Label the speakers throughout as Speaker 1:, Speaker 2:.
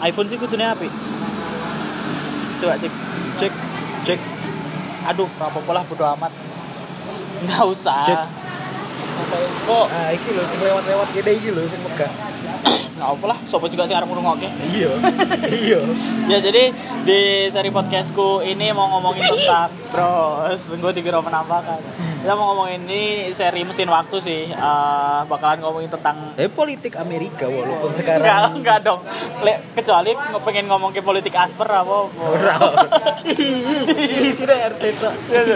Speaker 1: iPhone sih kudune apik. Coba cek. Aduh, apa-apa lah bodo amat. Enggak usah.
Speaker 2: Cek.
Speaker 1: Kok
Speaker 2: Iki lho sing lewat-lewat kene iki lho sing megah.
Speaker 1: enggak apa lah, sapa juga sing arep ngrungokke.
Speaker 2: Iya.
Speaker 1: Ya jadi di seri podcastku ini mau ngomongin tentang bros, gue dikira penampakan. Kita mau ngomongin ini seri mesin waktu sih, bakalan ngomongin tentang
Speaker 2: Politik Amerika walaupun sekarang
Speaker 1: enggak dong. Kecuali pengen ngomong ke politik asper apa.
Speaker 2: sudah RT Pak.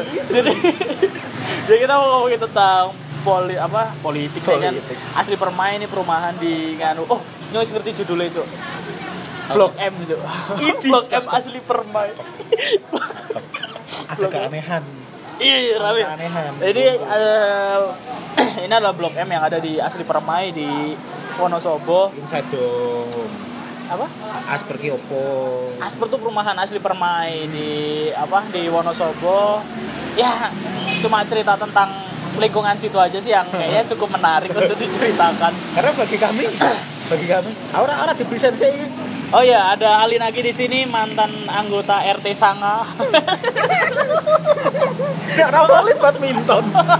Speaker 1: Jadi kita mau ngomongin tentang politik kayaknya asli permain ini perumahan di nganu. Oh, nyos ngerti judulnya itu. Blok M itu. Blok M asli permain.
Speaker 2: Ada keanehan.
Speaker 1: Iya, rame.
Speaker 2: Keanehan.
Speaker 1: Jadi ini adalah Blok M yang ada di asli permai di Wonosobo.
Speaker 2: Inside dong.
Speaker 1: Apa?
Speaker 2: Asper ki opo?
Speaker 1: Asper tuh perumahan asli permai di Wonosobo. Ya, cuma cerita tentang lingkungan situ aja sih yang kayaknya cukup menarik untuk diceritakan.
Speaker 2: Karena bagi kami orang di presence ini.
Speaker 1: Oh ya, ada Ali Nagi di sini, mantan anggota RT Sanga.
Speaker 2: Nggak rapalin badminton.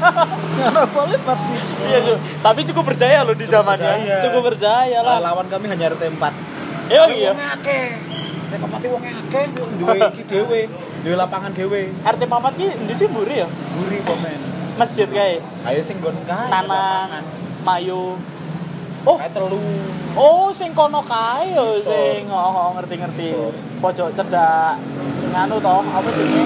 Speaker 1: Iya, tapi cukup berjaya loh di zamannya. Cukup berjaya lah.
Speaker 2: Lawan kami hanya RT 4.
Speaker 1: Iya.
Speaker 2: Wong akeh. Nek pamati wong akeh duwe iki dhewe, duwe lapangan dhewe.
Speaker 1: RT papat ki endi sih mburi ya?
Speaker 2: Buri komen.
Speaker 1: Masjid kae.
Speaker 2: Ayo sing nggon kae.
Speaker 1: Nanang, Mayu. Oh,
Speaker 2: kae telu.
Speaker 1: Oh, sing kono kae yo sing ngerti-ngerti. Pojok cedak nganu toh, apa jenenge?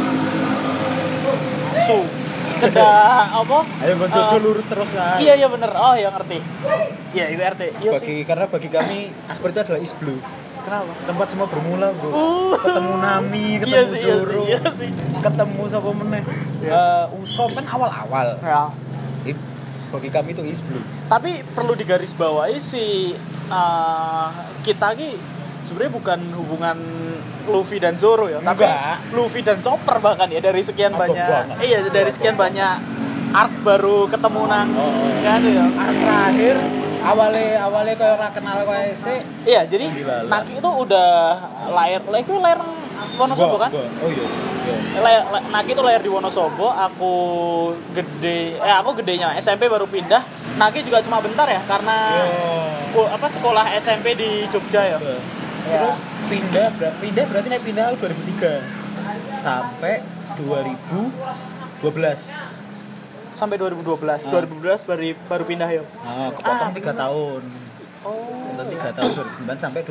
Speaker 1: Su. Cedak apa?
Speaker 2: Ayo nggon jojo lurus terus kae.
Speaker 1: Iya bener. Oh, ya ngerti. Iya, itu RT. Iya sih.
Speaker 2: Karena bagi kami Asper itu adalah East Blue.
Speaker 1: Kenapa?
Speaker 2: Tempat semua bermula, Bro. Ketemu Nami,
Speaker 1: Iya
Speaker 2: ketemu
Speaker 1: sih,
Speaker 2: Zoro.
Speaker 1: iya sih.
Speaker 2: Ketemu sapa meneh? Usom kan awal-awal.
Speaker 1: Ya.
Speaker 2: Bagi kami itu East Blue.
Speaker 1: Tapi perlu digarisbawahi sih kita ki sebenarnya bukan hubungan Luffy dan Zoro ya, tapi Luffy dan Chopper bahkan ya dari sekian banyak. Iya, dari sekian banyak arc baru ketemu nang kan ya.
Speaker 2: Arc terakhir awalnya kayak ora kenal kayak sih.
Speaker 1: Iya, jadi Naki itu udah lahir Wonosobo kan?
Speaker 2: Oh iya.
Speaker 1: Naki itu lahir di Wonosobo, aku gedenya SMP baru pindah. Naki juga cuma bentar ya karena sekolah SMP di Jogja ya.
Speaker 2: Terus pindah berarti naik pindah 2003 sampai 2012.
Speaker 1: Sampai 2012. 2012 baru pindah ya.
Speaker 2: Kepotong 3 tahun.
Speaker 1: Oh.
Speaker 2: 3 tahun 2009 sampai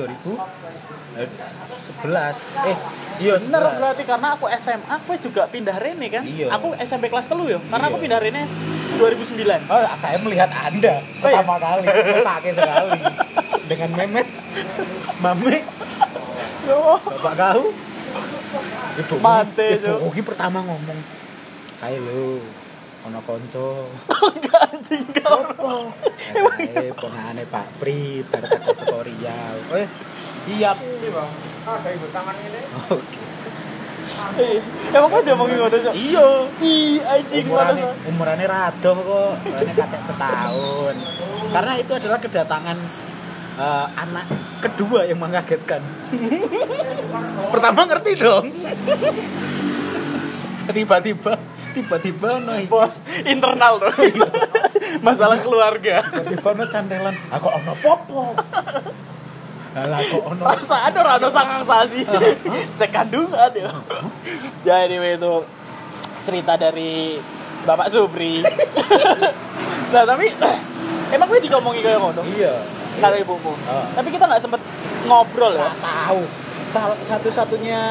Speaker 2: 2011. Iya
Speaker 1: bener berarti karena aku SMA aku juga pindah Rene kan.
Speaker 2: Iya.
Speaker 1: Aku SMP kelas 3 ya. Karena aku pindah Rene 2009.
Speaker 2: Oh, saya melihat Anda pertama kali. Sakit sekali. Dengan Memet, Mame, Bapak kau. Ibu
Speaker 1: Mante itu.
Speaker 2: Oki pertama ngomong, "Hai lu, ono konco."
Speaker 1: Enggak anjing kau.
Speaker 2: Sopo? Ponakane Pak Pri, bar teko saka Riau. Siap. Iki, Bang. Ada ibu tangan ini. Oke.
Speaker 1: Emang kan dia mau ngono, Cok?
Speaker 2: Iya.
Speaker 1: Anjing
Speaker 2: Umurane rado kok, umurane kacek setahun. Karena itu adalah kedatangan anak kedua yang mengagetkan. Pertama ngerti dong. Tiba-tiba
Speaker 1: bos internal tuh. Masalah keluarga.
Speaker 2: Tiba-tiba candelan. Aku ono popo. Lah kok ono.
Speaker 1: Perasaan ora ono sangang sasi. Sekandungan ya. Jadi itu cerita dari Bapak Subri. Nah, tapi emang gue dikomongi kayak ngono?
Speaker 2: Iya.
Speaker 1: Karo ibumu. Tapi kita enggak sempet ngobrol ya.
Speaker 2: Tahu. Satu-satunya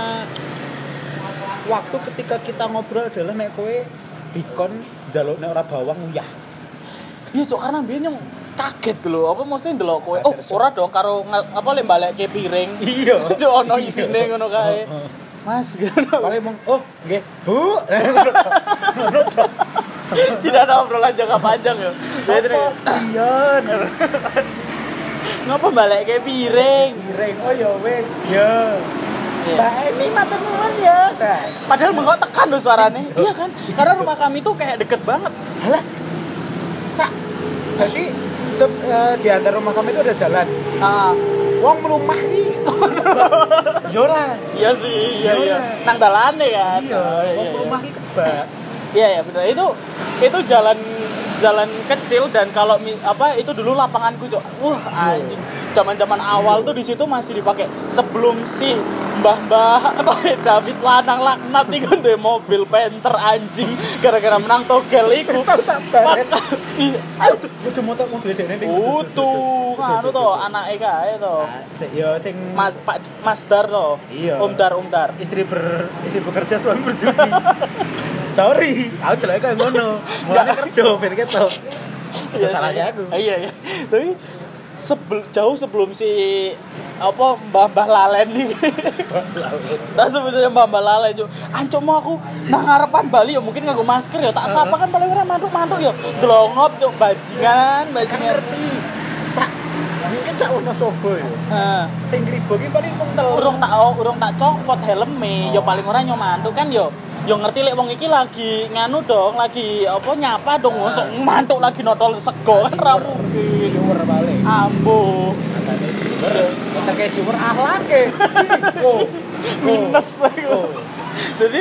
Speaker 2: waktu ketika kita ngobrol adalah nek kowe dikon njaluk nek ora bawang uyah.
Speaker 1: Iya, Cok, karena mbiyen yang kaget lho. Apa mesti ndelok kowe? Oh, ora dong karo lembalekke piring.
Speaker 2: Iya.
Speaker 1: Cok ono isine ngono kae. Mas, ngono.
Speaker 2: Kali mong, "Oh, nggih, Bu."
Speaker 1: Tidak ada obrolan jangka panjang ya.
Speaker 2: Iya.
Speaker 1: Ngapa balik kayak piring?
Speaker 2: Oh ya wes. Ya. Mbak Emi matur nuwun ya.
Speaker 1: Padahal mengkok tekan loh suaranya. Iya kan? Karena rumah kami tuh kayak deket banget.
Speaker 2: Halah. Berarti di antara rumah kami itu ada jalan. Wong mlumah iki. Yo ora.
Speaker 1: Iya sih, iya. Nang dalane kan.
Speaker 2: Iya, wong mlumah iki kebak.
Speaker 1: Iya benar. Itu jalan kecil dan kalau itu dulu lapanganku, Cok. Wah, anjing. Zaman-zaman awal tuh di situ masih dipakai sebelum si Mbah David lanang laknat iku duwe mobil Panther anjing gara-gara menang togel iku.
Speaker 2: Kudu mobil dene ning.
Speaker 1: Anu to, anake kae to.
Speaker 2: Ya sing
Speaker 1: Mas Dar to.
Speaker 2: Iya.
Speaker 1: Om Dar.
Speaker 2: Istri bekerja suami berjudi. Sorry, aku jelek kayak ngono. Mulane kerja ben ketok. Aja salahnya aku.
Speaker 1: Iya. Tapi jauh sebelum si Mbah Lalen nih. Tak sebetulnya Mbah Lalen yo. Ancuk mau aku nang ngarepan Bali ya mungkin nganggo masker ya tak sapa kan paling ora mantuk-mantuk ya. Glongop cuk bajingan.
Speaker 2: Ngerti. Mungkin cak ono sobo ya. Heeh. Sing gribo ki paling kental.
Speaker 1: Urung tak copot helme, ya paling ora nyomantuk kan yo. Yo ngerti lek wong iki lagi nganu dong, lagi nyapa dong, sok mantuk lagi notol sego kan ra mungkin.
Speaker 2: Siwer balik.
Speaker 1: Ambo.
Speaker 2: Teke siwer akhlake.
Speaker 1: Minus. Jadi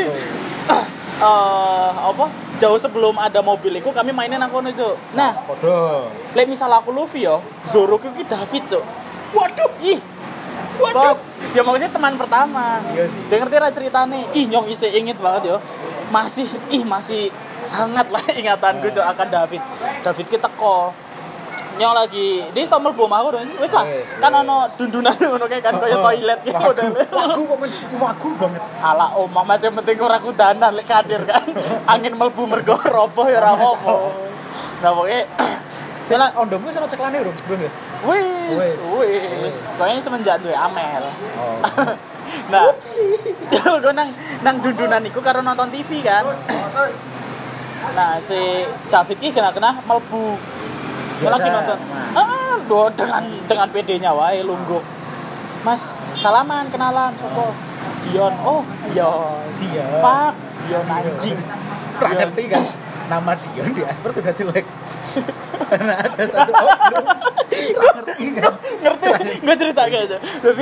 Speaker 1: jauh sebelum ada mobil iku kami mainin nang kono, Cuk. Nah,
Speaker 2: padha.
Speaker 1: Lek misal aku Luffy yo, Zoro ki David, Cuk. Waduh. Bos, ya maksudnya teman pertama.
Speaker 2: Iya sih.
Speaker 1: Dia ngerti lah ceritanya. Nyong isih inget banget yo. Masih hangat lah ingatanku Cuk akan David. David ki teko. Nyong lagi di stomel bom aku dong. Wis lah. Kan ono dundunan ngono kae kan koyo toilet ki modele.
Speaker 2: Wagu banget.
Speaker 1: Ala omah Mas yang penting ora kudanan lek kadir kan. Angin mlebu mergo roboh ya ora apa-apa. Nah pokoke
Speaker 2: Sela ondomu sono ceklane urung sebelum ya?
Speaker 1: Wis. Kayaknya semenjak duwe Amel.
Speaker 2: Oh.
Speaker 1: Nah, gue nang dundunan iku karo nonton TV kan. Nah, si David ki kena mlebu. Gue lagi nonton. Dengan PD-nya wae lungguk. Mas, salaman kenalan sopo? Dion. Oh, Dion. Fuck, Dion anjing.
Speaker 2: Ngerti kan? Nama Dion di Asper sudah jelek. Karena ada satu ngerti
Speaker 1: nggak cerita kayaknya jadi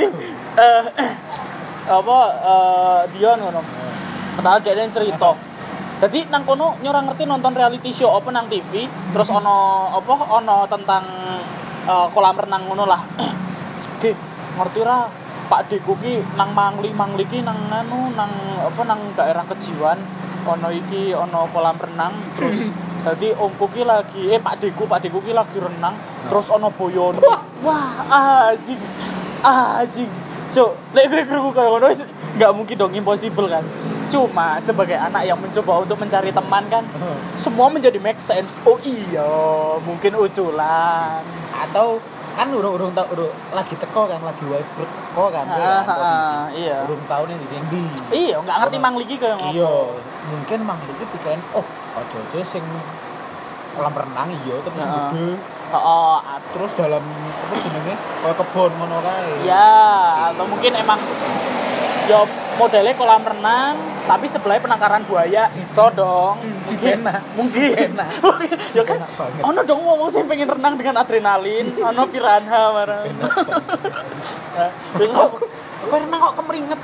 Speaker 1: Dion ngono padahal dia yang cerita jadi nang kono nyorang ngerti nonton reality show apa nang TV terus ono tentang kolam renang ngono lah oke ngerti ra Pak Deku ki nang mangli ki nang daerah kejiwan ono kolam renang terus jadi omku ki lagi Pak Deku ki lagi renang terus ono boyono. Wah, anjing. Cuk, lek kru kayak ngono enggak mungkin dong, impossible kan. Cuma sebagai anak yang mencoba untuk mencari teman kan, semua menjadi make sense. Oh iya, mungkin uculan
Speaker 2: atau kan urung lagi teko kan lagi wae teko kan posisi.
Speaker 1: Iya.
Speaker 2: Urung tahu nih ndi.
Speaker 1: Iya, enggak ngerti mang ligi kayak ngono.
Speaker 2: Iya, mungkin mang ligi pikiran ojo sing kolam renang iya terus gede. Terus dalam apa jenenge? Kayak kebon ngono kae.
Speaker 1: Ya, atau mungkin emang ya modelnya kolam renang tapi sebelahnya penangkaran buaya iso dong. Mungkin. Ya kan. Ono dong wong sing pengen renang dengan adrenalin, ono piranha marah. Terus
Speaker 2: kok renang kok kemeringet?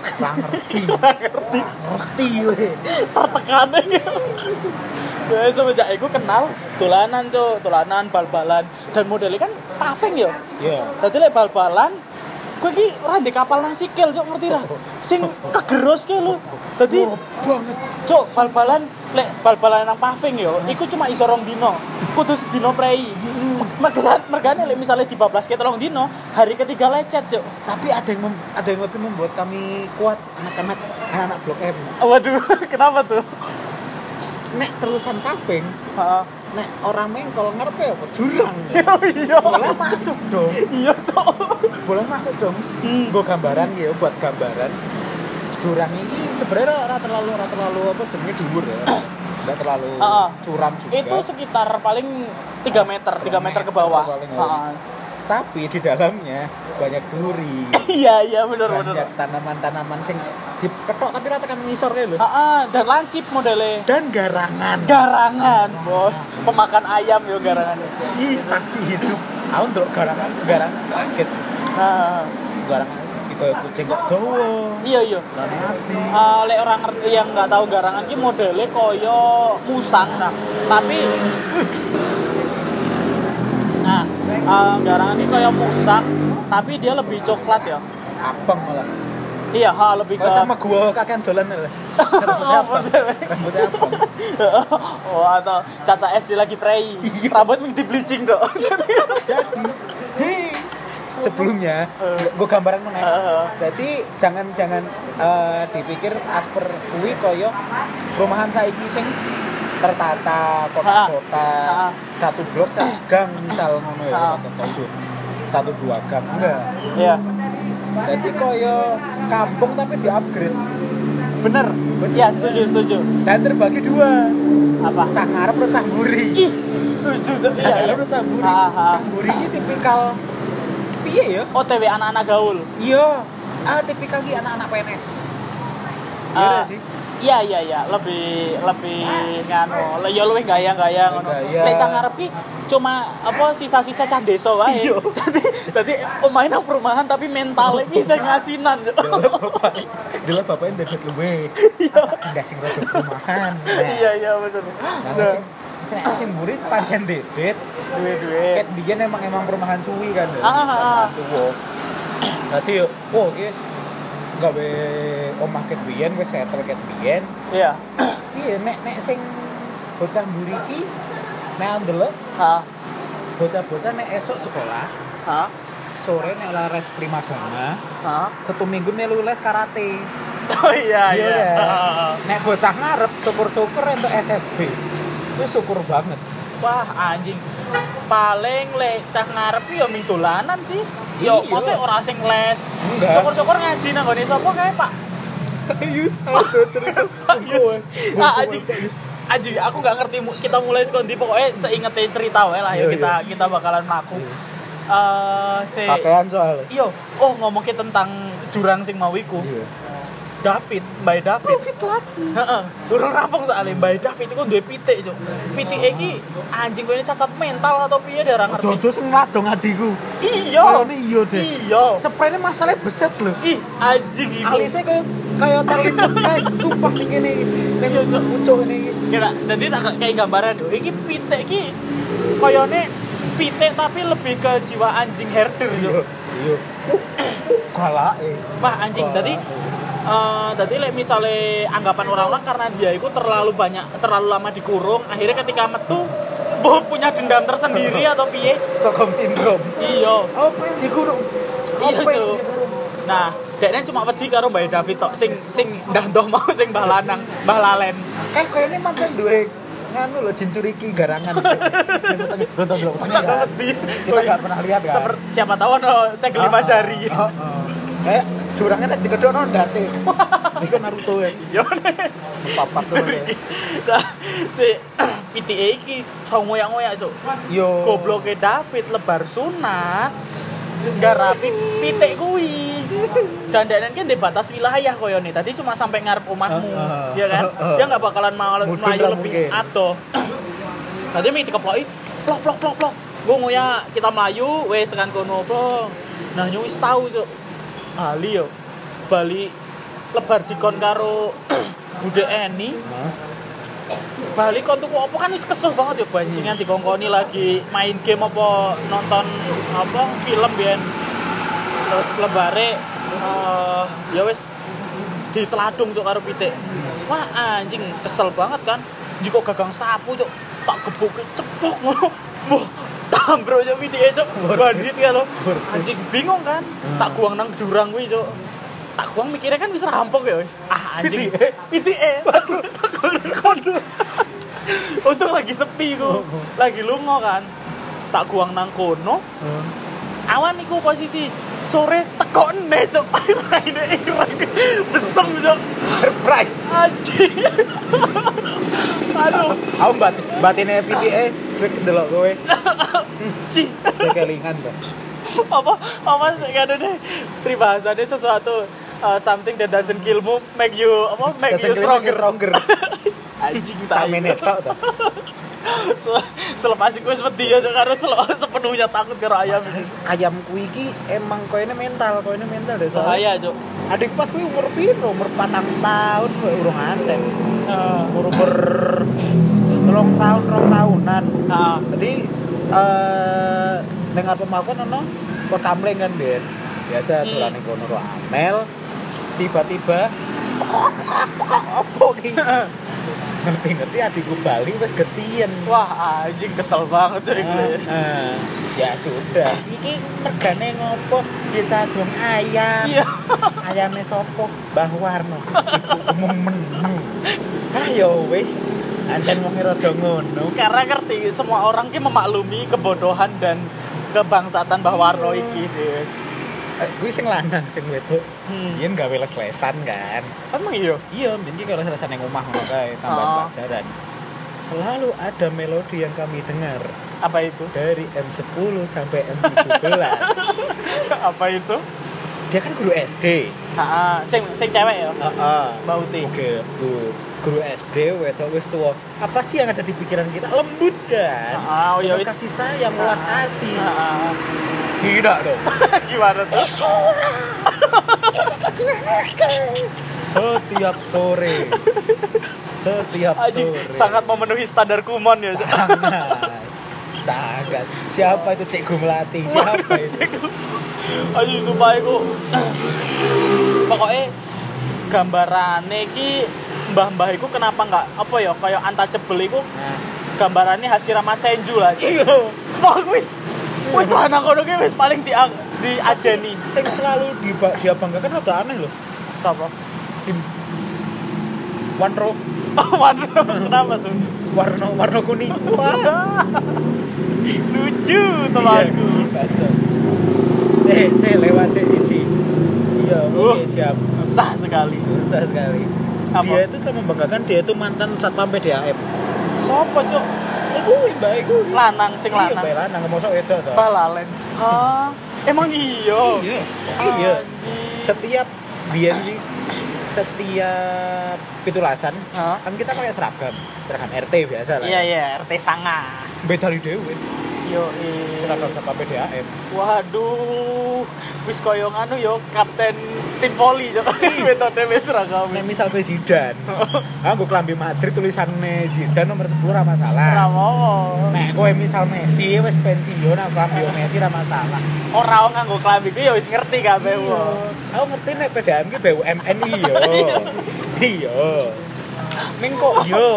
Speaker 2: Ngerti we.
Speaker 1: Tertekan gitu. Ya semenjak iku kenal dolanan, Cuk, dolanan bal-balan dan modelnya kan paving ya.
Speaker 2: Iya.
Speaker 1: Dadi lek bal-balan kowe iki ora ndek kapal nang sikil, Cuk, ngerti ra? Sing kegeros ke lho. Dadi
Speaker 2: banget.
Speaker 1: Cuk, bal-balan lek bal-balan nang paving ya, iku cuma iso 2 dino. Kudu sedino prei. Mergane lek misale dibablas ke 3 dino, hari ketiga lecet, Cuk.
Speaker 2: Tapi ada yang lebih membuat kami kuat anak-anak Blok M.
Speaker 1: Waduh, kenapa tuh?
Speaker 2: Nek terusan paving, nek orang mengkol ngarepe apa jurang.
Speaker 1: Iya.
Speaker 2: Boleh masuk dong.
Speaker 1: Iya, Cuk.
Speaker 2: Boleh masuk dong. Nggo gambaran ya buat gambaran. Jurang ini sebenarnya ora terlalu apa jenenge dhuwur ya. Enggak terlalu curam juga.
Speaker 1: Itu sekitar paling 3 meter ke bawah.
Speaker 2: Tapi di dalamnya banyak duri.
Speaker 1: Iya benar.
Speaker 2: Banyak tanaman-tanaman sing diketok tapi rata kan ngisor kae lho.
Speaker 1: Dan lancip modelnya.
Speaker 2: Dan
Speaker 1: Garangan, Bos. Pemakan ayam yo garangan.
Speaker 2: Ih, saksi hidup. Aku ndelok garangan sakit. Garangan iki koyo kucing kok dawa.
Speaker 1: Iya. Lek orang ngerti yang nggak tahu garangan ki modele koyo musang. Tapi garangan ini koyo musang, tapi dia lebih coklat ya.
Speaker 2: Abang malah.
Speaker 1: Iya, lebih ke
Speaker 2: sama gua kakean dolan lho. Rambutnya abang.
Speaker 1: Oh, atau Caca S dia lagi prei. Rambut ming di bleaching, Dok.
Speaker 2: Jadi sebelumnya gue gambaran meneh. Jadi jangan dipikir Asper kuwi koyo perumahan saiki sing tertata kota-kota, satu blok satu gang misal ngono ya, satu dua gang enggak.
Speaker 1: Iya.
Speaker 2: Jadi koyo kampung tapi di-upgrade.
Speaker 1: Bener. Ya, setuju. Dan
Speaker 2: terbagi dua.
Speaker 1: Apa?
Speaker 2: Cah ngarep atau cah mburi.
Speaker 1: Ih, setuju.
Speaker 2: Cah ngarep atau cah mburi. Cah mburi iki tipikal piye ya?
Speaker 1: OTW anak-anak gaul.
Speaker 2: Iya. Tipikal ki anak-anak PNS. Iya sih.
Speaker 1: Iya, lebih nganu. Ya luwih gaya-gaya ngono. Lek cah ngarep ki cuma sisa-sisa cah desa wae. Dadi omahe nang perumahan tapi mentale ki sing ngasinan.
Speaker 2: Delok bapaknya dedet luwe. Ndak sing rodok perumahan.
Speaker 1: Iya bener.
Speaker 2: Nah, sing murid pancen dedet duwe-duwe. Ket biyen emang perumahan suwi kan. Tuwa. Dadi yo, guys. Gawe omah ket biyen wis settle ket biyen.
Speaker 1: Iya.
Speaker 2: Piye nek sing bocah mburi iki nek ndelok, bocah-bocah nek esuk sekolah, sore nek les primagama, Sabtu Minggu nek les karate.
Speaker 1: Oh iya.
Speaker 2: Nek bocah ngarep syukur-syukur entuk SSB. Itu syukur banget.
Speaker 1: Wah, anjing. Paling lek cah ngarep ya ming dolanan sih. Yo, maksudnya orang sing les. Syukur-syukur ngaji nang gone sapa kae, Pak?
Speaker 2: Yus, aduh cerita.
Speaker 1: Anjing, aku enggak ngerti kita mulai sekondi pokoknya seingete cerita wae lah ya kita bakalan mlaku.
Speaker 2: Kakean soalnya.
Speaker 1: Iya, ngomongin tentang jurang sing mau iku. Mbak David
Speaker 2: lagi.
Speaker 1: Durung rampung soalnya Mbak David itu duwe pitik, Cuk. Pitike iki anjing kowe ini cacat mental atau piye dia ora ngerti.
Speaker 2: Jojo sing ngladong adikku.
Speaker 1: Iya.
Speaker 2: Iya deh.
Speaker 1: Iya.
Speaker 2: Sprene masalah beset lho.
Speaker 1: Ih, anjing iku.
Speaker 2: Alise kayak terlibat kayak sumpah ning kene iki. Ning pucuk ngene iki.
Speaker 1: Kira dadi tak kayak gambaran yo. Iki pitik iki koyone pitik tapi lebih ke jiwa anjing herder, Cuk.
Speaker 2: Iya. Galake.
Speaker 1: Wah, anjing tadi lek misalnya anggapan orang-orang karena dia itu terlalu lama dikurung, akhirnya ketika metu punya dendam tersendiri atau piye?
Speaker 2: Stockholm syndrome.
Speaker 1: Iya.
Speaker 2: Apa yang dikurung?
Speaker 1: Iya, Cuk. Nah, dekne cuma wedi karo Mbak David tok sing ndoh mau sing Mbah Lanang, Mbah Lalen.
Speaker 2: Kayak koyone mancen duwe nganu lho jin curiki garangan. Nonton kita enggak pernah lihat kan.
Speaker 1: Siapa tahu segel 5 jari.
Speaker 2: Kayak jurangnya nek dikedhokno ndase. Iku Naruto ya.
Speaker 1: Yo.
Speaker 2: Papat tuh.
Speaker 1: Nah, si PTA iki so ngoyak-ngoyak, Cuk.
Speaker 2: Yo.
Speaker 1: Gobloke David lebar sunat. Garapi pitik kuwi. Dan denen kan di batas wilayah koyone. Tadi cuma sampai ngarep omahmu. Ya kan? Dia enggak bakalan melayu lebih adoh. Tadi mi dikeploki plok. Gua ngoyak kita melayu wis tekan kono, Bro. Nah, wis tau, Cuk. Bali lebar dikon karo Bude Eni. Bali kon tuku apa kan wis kesuh banget ya bajingan dikongkoni lagi main game apa nonton film biyen. Terus lebare ya wis diteladung Cuk karo pitik. Wah, anjing kesel banget kan. Jiko gagang sapu, Cuk. Tak gebuke cepok ngono. Wah, tambro Cuk pitike, Cuk. Bandit kan lo. Anjing bingung kan. Tak guang nang jurang kuwi, Cuk. Tak guang mikirnya kan wis rampok ya wis. Anjing. Pitike. Waduh, tak kono. Untung lagi sepi ku. Lagi lunga kan. Tak guang nang kono. Awan iku posisi sore tekone, Cuk. Ini besem, Cuk.
Speaker 2: Surprise.
Speaker 1: Anjing. Aduh,
Speaker 2: aku batine PTA ndelok kowe.
Speaker 1: Cing.
Speaker 2: Sekelingan, Bang.
Speaker 1: Apa sih kan deh peribahasanya sesuatu something that doesn't kill you make you stronger.
Speaker 2: Anjing tak menetok ta.
Speaker 1: Selepas iku wis wedi ya karo sepenuhnya takut karo ayam iki.
Speaker 2: Ayamku iki emang koyone mental deh soalnya.
Speaker 1: Bahaya, Cuk.
Speaker 2: Adik pas kuwi umur piro? Umur 4 tahun kok urung anten. Umur 3 tahun, 2 tahunan.
Speaker 1: Heeh.
Speaker 2: Jadi dengar pemakan ono pos kamling kan Ben. Biasa dolane kono ro amel. Tiba-tiba apa ki? Ngerti adikku bali wis getiyen.
Speaker 1: Wah, anjing kesel banget cuy gue.
Speaker 2: Ya sudah. Iki regane ngopo? Kita dong ayam.
Speaker 1: Iya.
Speaker 2: Ayame sopo? Mbah Warno. Umum meneng. Ayo wis. Ancen wong rada ngono.
Speaker 1: Karena ngerti semua orang ki memaklumi kebodohan dan kebangsaan Mbah Warno iki sih.
Speaker 2: Kuwi sing lanang sing wedok. Yen gawe les-lesan kan.
Speaker 1: Emang iya?
Speaker 2: Iya, mungkin kalau les-lesan yang omah ngono kae tambahan pelajaran. Selalu ada melodi yang kami dengar.
Speaker 1: Apa itu?
Speaker 2: Dari M10 sampai M17.
Speaker 1: Apa itu?
Speaker 2: Dia kan guru SD.
Speaker 1: Heeh, sing cewek ya?
Speaker 2: Heeh.
Speaker 1: Mbak Uti.
Speaker 2: Oke, guru SD wedok wis tuwa. Apa sih yang ada di pikiran kita? Lembut kan?
Speaker 1: Oh ya wis.
Speaker 2: Kasih sayang, welas asih.
Speaker 1: Heeh.
Speaker 2: Tidak dong.
Speaker 1: Gimana tuh?
Speaker 2: Setiap sore.
Speaker 1: Sangat memenuhi standar Kumon ya.
Speaker 2: Sangat. Siapa itu Cikgu Melati? Siapa itu?
Speaker 1: Aduh, supaya aku pokoknya gambarane ki mbah-mbah iku kenapa enggak apa ya kayak untouchable iku gambarannya Hashirama Senju lah.
Speaker 2: Iya.
Speaker 1: Wah, wis lanang kono ki wis paling diajeni.
Speaker 2: Sing selalu dia banggakan rada aneh loh.
Speaker 1: Sapa?
Speaker 2: Sim Wanro.
Speaker 1: Warna kenapa tuh?
Speaker 2: Warna kuning. Wah.
Speaker 1: Lucu temanku.
Speaker 2: Saya lewat siji. Iya, oke siap.
Speaker 1: Susah sekali.
Speaker 2: Apa? Dia itu selalu membanggakan dia itu mantan satpam PDAM.
Speaker 1: Sopo, Cuk?
Speaker 2: Iku mbak iku.
Speaker 1: Lanang sing lanang.
Speaker 2: Iya, lanang mosok wedok to.
Speaker 1: Balalen. Hah? Emang iya?
Speaker 2: Iya. Setiap pitulasan kan kita pakai seragam RT biasa lah.
Speaker 1: Iya, RT sanga.
Speaker 2: Beda dari dhewe.
Speaker 1: Yo,
Speaker 2: seragam satpam PDAM.
Speaker 1: Waduh, wis koyo anu yo kapten tim voli yo. Metode wis seragam.
Speaker 2: Nek misal ke Zidane. Aku klambi Madrid tulisanne Zidane nomor 10 ora masalah.
Speaker 1: Ora mau.
Speaker 2: Nek kowe misal Messi wis pensiun aku klambi Messi ora masalah.
Speaker 1: Ora nganggo klambi ku yo wis ngerti kabeh wong.
Speaker 2: Aku ngerti nek PDAM ki BUMN iya. Iya. Ning kok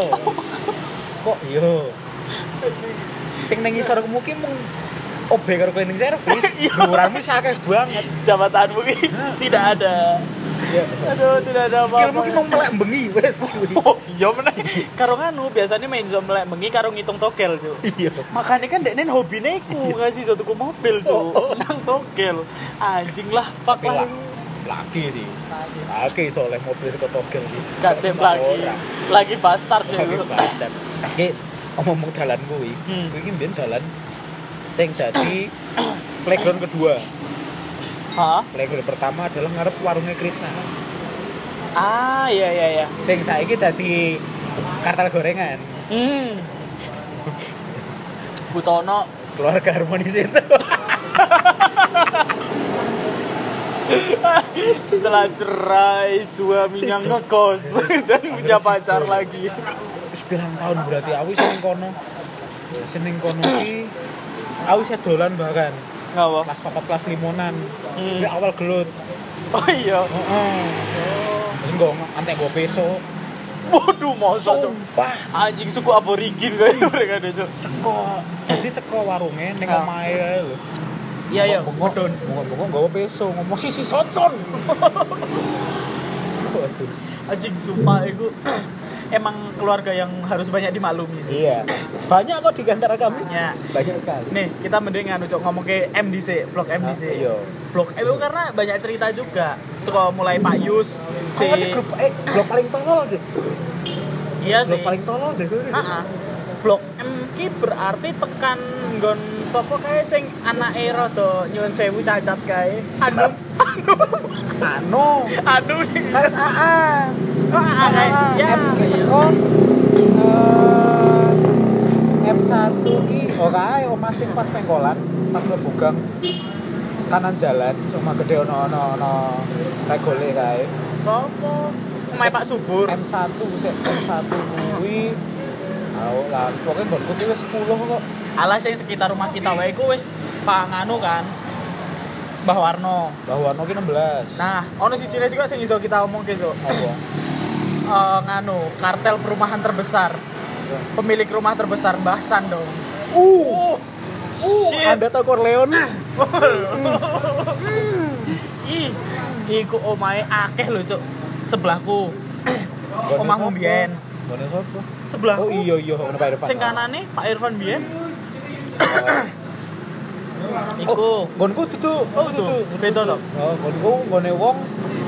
Speaker 2: yo. Sing ning isor kemu ki mung OB karo cleaning service. Dhuwuranmu akeh banget.
Speaker 1: Jabatanmu ki tidak ada.
Speaker 2: Iya.
Speaker 1: Aduh, tidak ada apa-apa.
Speaker 2: Skillmu ki mung melek bengi wis.
Speaker 1: Oh, iya meneh. Karo nganu biasanya main zone melek bengi karo ngitung togel, Cuk.
Speaker 2: Iya.
Speaker 1: Makanya kan dekne hobine iku ngasih tuku mobil, Cuk. Menang togel. Anjing lah, fuck lah.
Speaker 2: Lagi sih. Lagi soalnya mobil saka togel sih.
Speaker 1: Gadem lagi bastard, Cuk.
Speaker 2: Lagi bastard. Omong dalan kuwi iki mbiyen dalan sing dadi playground kedua. Playground pertama adalah ngarep warungnya Krisna.
Speaker 1: Iya.
Speaker 2: Sing saiki dadi kartel gorengan.
Speaker 1: Butono
Speaker 2: keluarga harmonis itu.
Speaker 1: Setelah cerai suaminya ngekos dan punya pacar lagi.
Speaker 2: 9 tahun berarti aku sing kono. Sing kono iki aku sedolan bahkan.
Speaker 1: Ngapa?
Speaker 2: Kelas 4 kelas 5-an. Di awal gelut.
Speaker 1: Oh iya.
Speaker 2: Terus antek go peso.
Speaker 1: Waduh, masa
Speaker 2: sumpah.
Speaker 1: Anjing suku aborigin kayak mereka deh, Cuk.
Speaker 2: Seko warunge ning omahe kae lho.
Speaker 1: Iya.
Speaker 2: Bengok nggawa peso, ngomong sisi socon. Waduh.
Speaker 1: Anjing sumpah iku emang keluarga yang harus banyak dimaklumi sih.
Speaker 2: Iya. Banyak kok di antara kami.
Speaker 1: Ya.
Speaker 2: Banyak sekali.
Speaker 1: Nih, kita mending ngomong ke MDC, blok MDC.
Speaker 2: Iya.
Speaker 1: Blok itu karena banyak cerita juga. Sekolah mulai Pak Yus,
Speaker 2: si grup blok paling tolol aja.
Speaker 1: Iya sih.
Speaker 2: Blok paling tolol deh gue.
Speaker 1: Blok M ki berarti tekan nggon sapa kae sing anake rada nyuwun sewu cacat kae. Anu
Speaker 2: KSAA. Ya,
Speaker 1: M
Speaker 2: sekon M1 ki kae omah sing pas pengkolan, pas mlebu gang kanan jalan, omah gede ono regole kae.
Speaker 1: Sopo? Omahe Pak Subur.
Speaker 2: M1 kuwi. Lah, pokoke nggonku ki wis 10 kok.
Speaker 1: Alah sing sekitar rumah kita wae iku wis Pak Nganu kan. Mbah Warno.
Speaker 2: Mbah Warno ki 16.
Speaker 1: Nah, ono sisine juga sing iso kita omongke, Cuk.
Speaker 2: Apa?
Speaker 1: Nganu, kartel perumahan terbesar. Pemilik rumah terbesar Mbah San dong. Shit.
Speaker 2: Anda tahu Corleone?
Speaker 1: Iku omahe akeh lho, Cuk. Sebelahku. Omahmu mbiyen.
Speaker 2: Gone sapa?
Speaker 1: Sebelahku.
Speaker 2: Oh iya ono Pak Irfan.
Speaker 1: Sing kanane Pak Irfan mbiyen. Iku.
Speaker 2: Nggonku dudu.
Speaker 1: Oh, itu. Beda to.
Speaker 2: Oh, nggonku nggone wong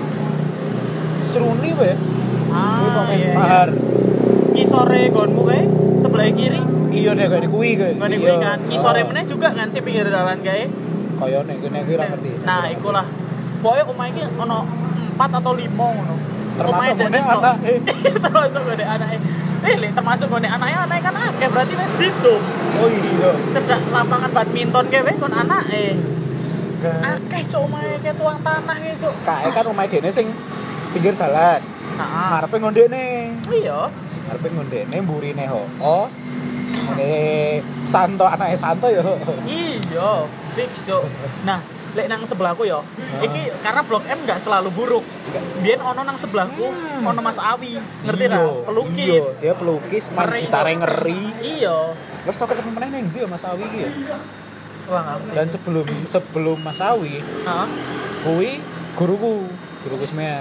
Speaker 2: Seruni wae.
Speaker 1: Iya.
Speaker 2: Mahar.
Speaker 1: Ngisore gonmu kae sebelah kiri.
Speaker 2: Iya deh kayak kuwi kae.
Speaker 1: Ngene kuwi kan. Ngisore meneh juga kan sing pinggir dalan kae.
Speaker 2: Kayane kene iki ora ngerti.
Speaker 1: Nah, ikulah. Pokoke omahe iki ono 4 atau 5 ngono.
Speaker 2: Termasuk ngene
Speaker 1: Dene
Speaker 2: anak.
Speaker 1: termasuk ngene anake. Termasuk ngene anake kan akeh berarti wis ditum.
Speaker 2: Oh iya.
Speaker 1: Cedak lapangan badminton kae kon anake. Akeh cuk omahe kae tuang tanah kae cuk.
Speaker 2: Kae kan omahe dene sing pinggir dalan.
Speaker 1: Heeh.
Speaker 2: Ngarepe ngondekne.
Speaker 1: Iya.
Speaker 2: Ngarepe ngondekne mburine ho. Oh. Ngene Santo anake Santo ya.
Speaker 1: Iya, fix cuk. Nah, lek nang sebelahku ya. Iki karena Blok M enggak selalu buruk. Biyen ono nang sebelahku ono Mas Awi, ngerti ra? Pelukis.
Speaker 2: Iya, dia pelukis, main
Speaker 1: Ngeri,
Speaker 2: gitare
Speaker 1: Cuk.
Speaker 2: ngeri.
Speaker 1: Iya.
Speaker 2: Terus tau ketemu meneh ning ndi ya Mas Awi iki ya?
Speaker 1: Wah, ngerti.
Speaker 2: Dan sebelum Mas Awi,
Speaker 1: Hah?
Speaker 2: kuwi guruku semia.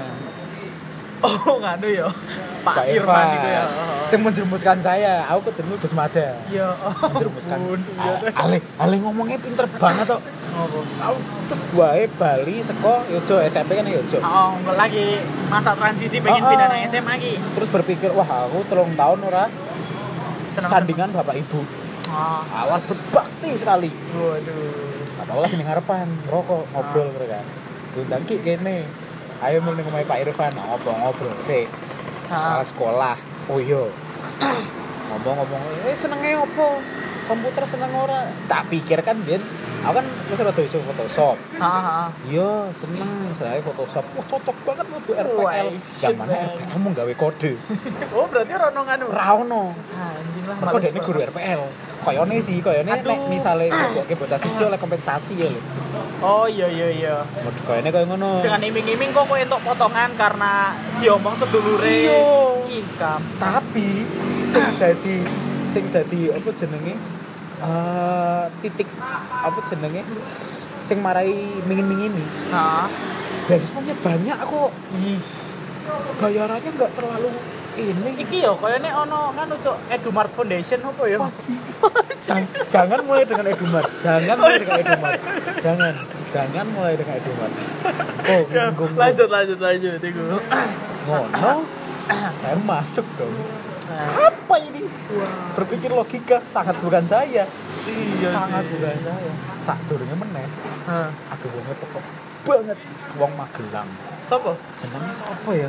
Speaker 1: Oh, nganu ya. Pak Irfan itu ya.
Speaker 2: Sing menjerumuskan saya, aku ketemu Gus Mada.
Speaker 1: Iya.
Speaker 2: Menjerumuskan.
Speaker 1: Iya.
Speaker 2: Ale ngomongnya pinter banget kok.
Speaker 1: Ngopo?
Speaker 2: Terus wae Bali seko Yojo SMP kan Yojo.
Speaker 1: Oh, lagi masa transisi pengen pindah nang SMA iki.
Speaker 2: Terus berpikir, wah aku 3 tahun ora sandingan bapak ibu. Awal berbakti sekali.
Speaker 1: Waduh.
Speaker 2: Apa lagi ning ngarepan, rokok, ngobrol mereka. Diundang ki kene. Ayo mul ning omahe Pak Irfan, ngobrol sih. Soal sekolah. Oh iya. Ngomong-ngomong, senenge opo? Komputer seneng ora? Tak pikir kan biyen aku kan wis rada iso Photoshop.
Speaker 1: Heeh.
Speaker 2: Iya, seneng saya Photoshop. Wah, cocok banget mlebu RPL. Yang mana RPL mau gawe kode.
Speaker 1: Oh, berarti ono nganu.
Speaker 2: Ra ono.
Speaker 1: Anjing lah.
Speaker 2: Mergo dekne guru RPL. Koyone nek misale kok bocah siji oleh kompensasi ya lho.
Speaker 1: Oh iya.
Speaker 2: Koyone koyo ngono.
Speaker 1: Dengan iming-iming kok kowe entuk potongan karena diomong sedulure.
Speaker 2: Iya.
Speaker 1: Income.
Speaker 2: Tapi sing dadi apa jenenge? Titik apa jenenge? Sing marai mingin-mingini.
Speaker 1: Heeh.
Speaker 2: Beasiswanya banyak kok.
Speaker 1: Ih.
Speaker 2: Bayarannya enggak terlalu ini.
Speaker 1: Iki yo koyone ono nganu cuk Edumart Foundation apa ya?
Speaker 2: Jangan mulai dengan Edumart. Jangan mulai dengan Edumart. Jangan mulai dengan Edumart. Oh, lanjut iku. Ngono. Saya masuk dong. Apa ini? Berpikir logika sangat bukan saya.
Speaker 1: Iya
Speaker 2: sangat
Speaker 1: sih.
Speaker 2: bukan saya. Sak durunge meneh.
Speaker 1: Heeh.
Speaker 2: Aduh wong teko banget wong Magelang.
Speaker 1: Sopo?
Speaker 2: Jenenge sapa ya?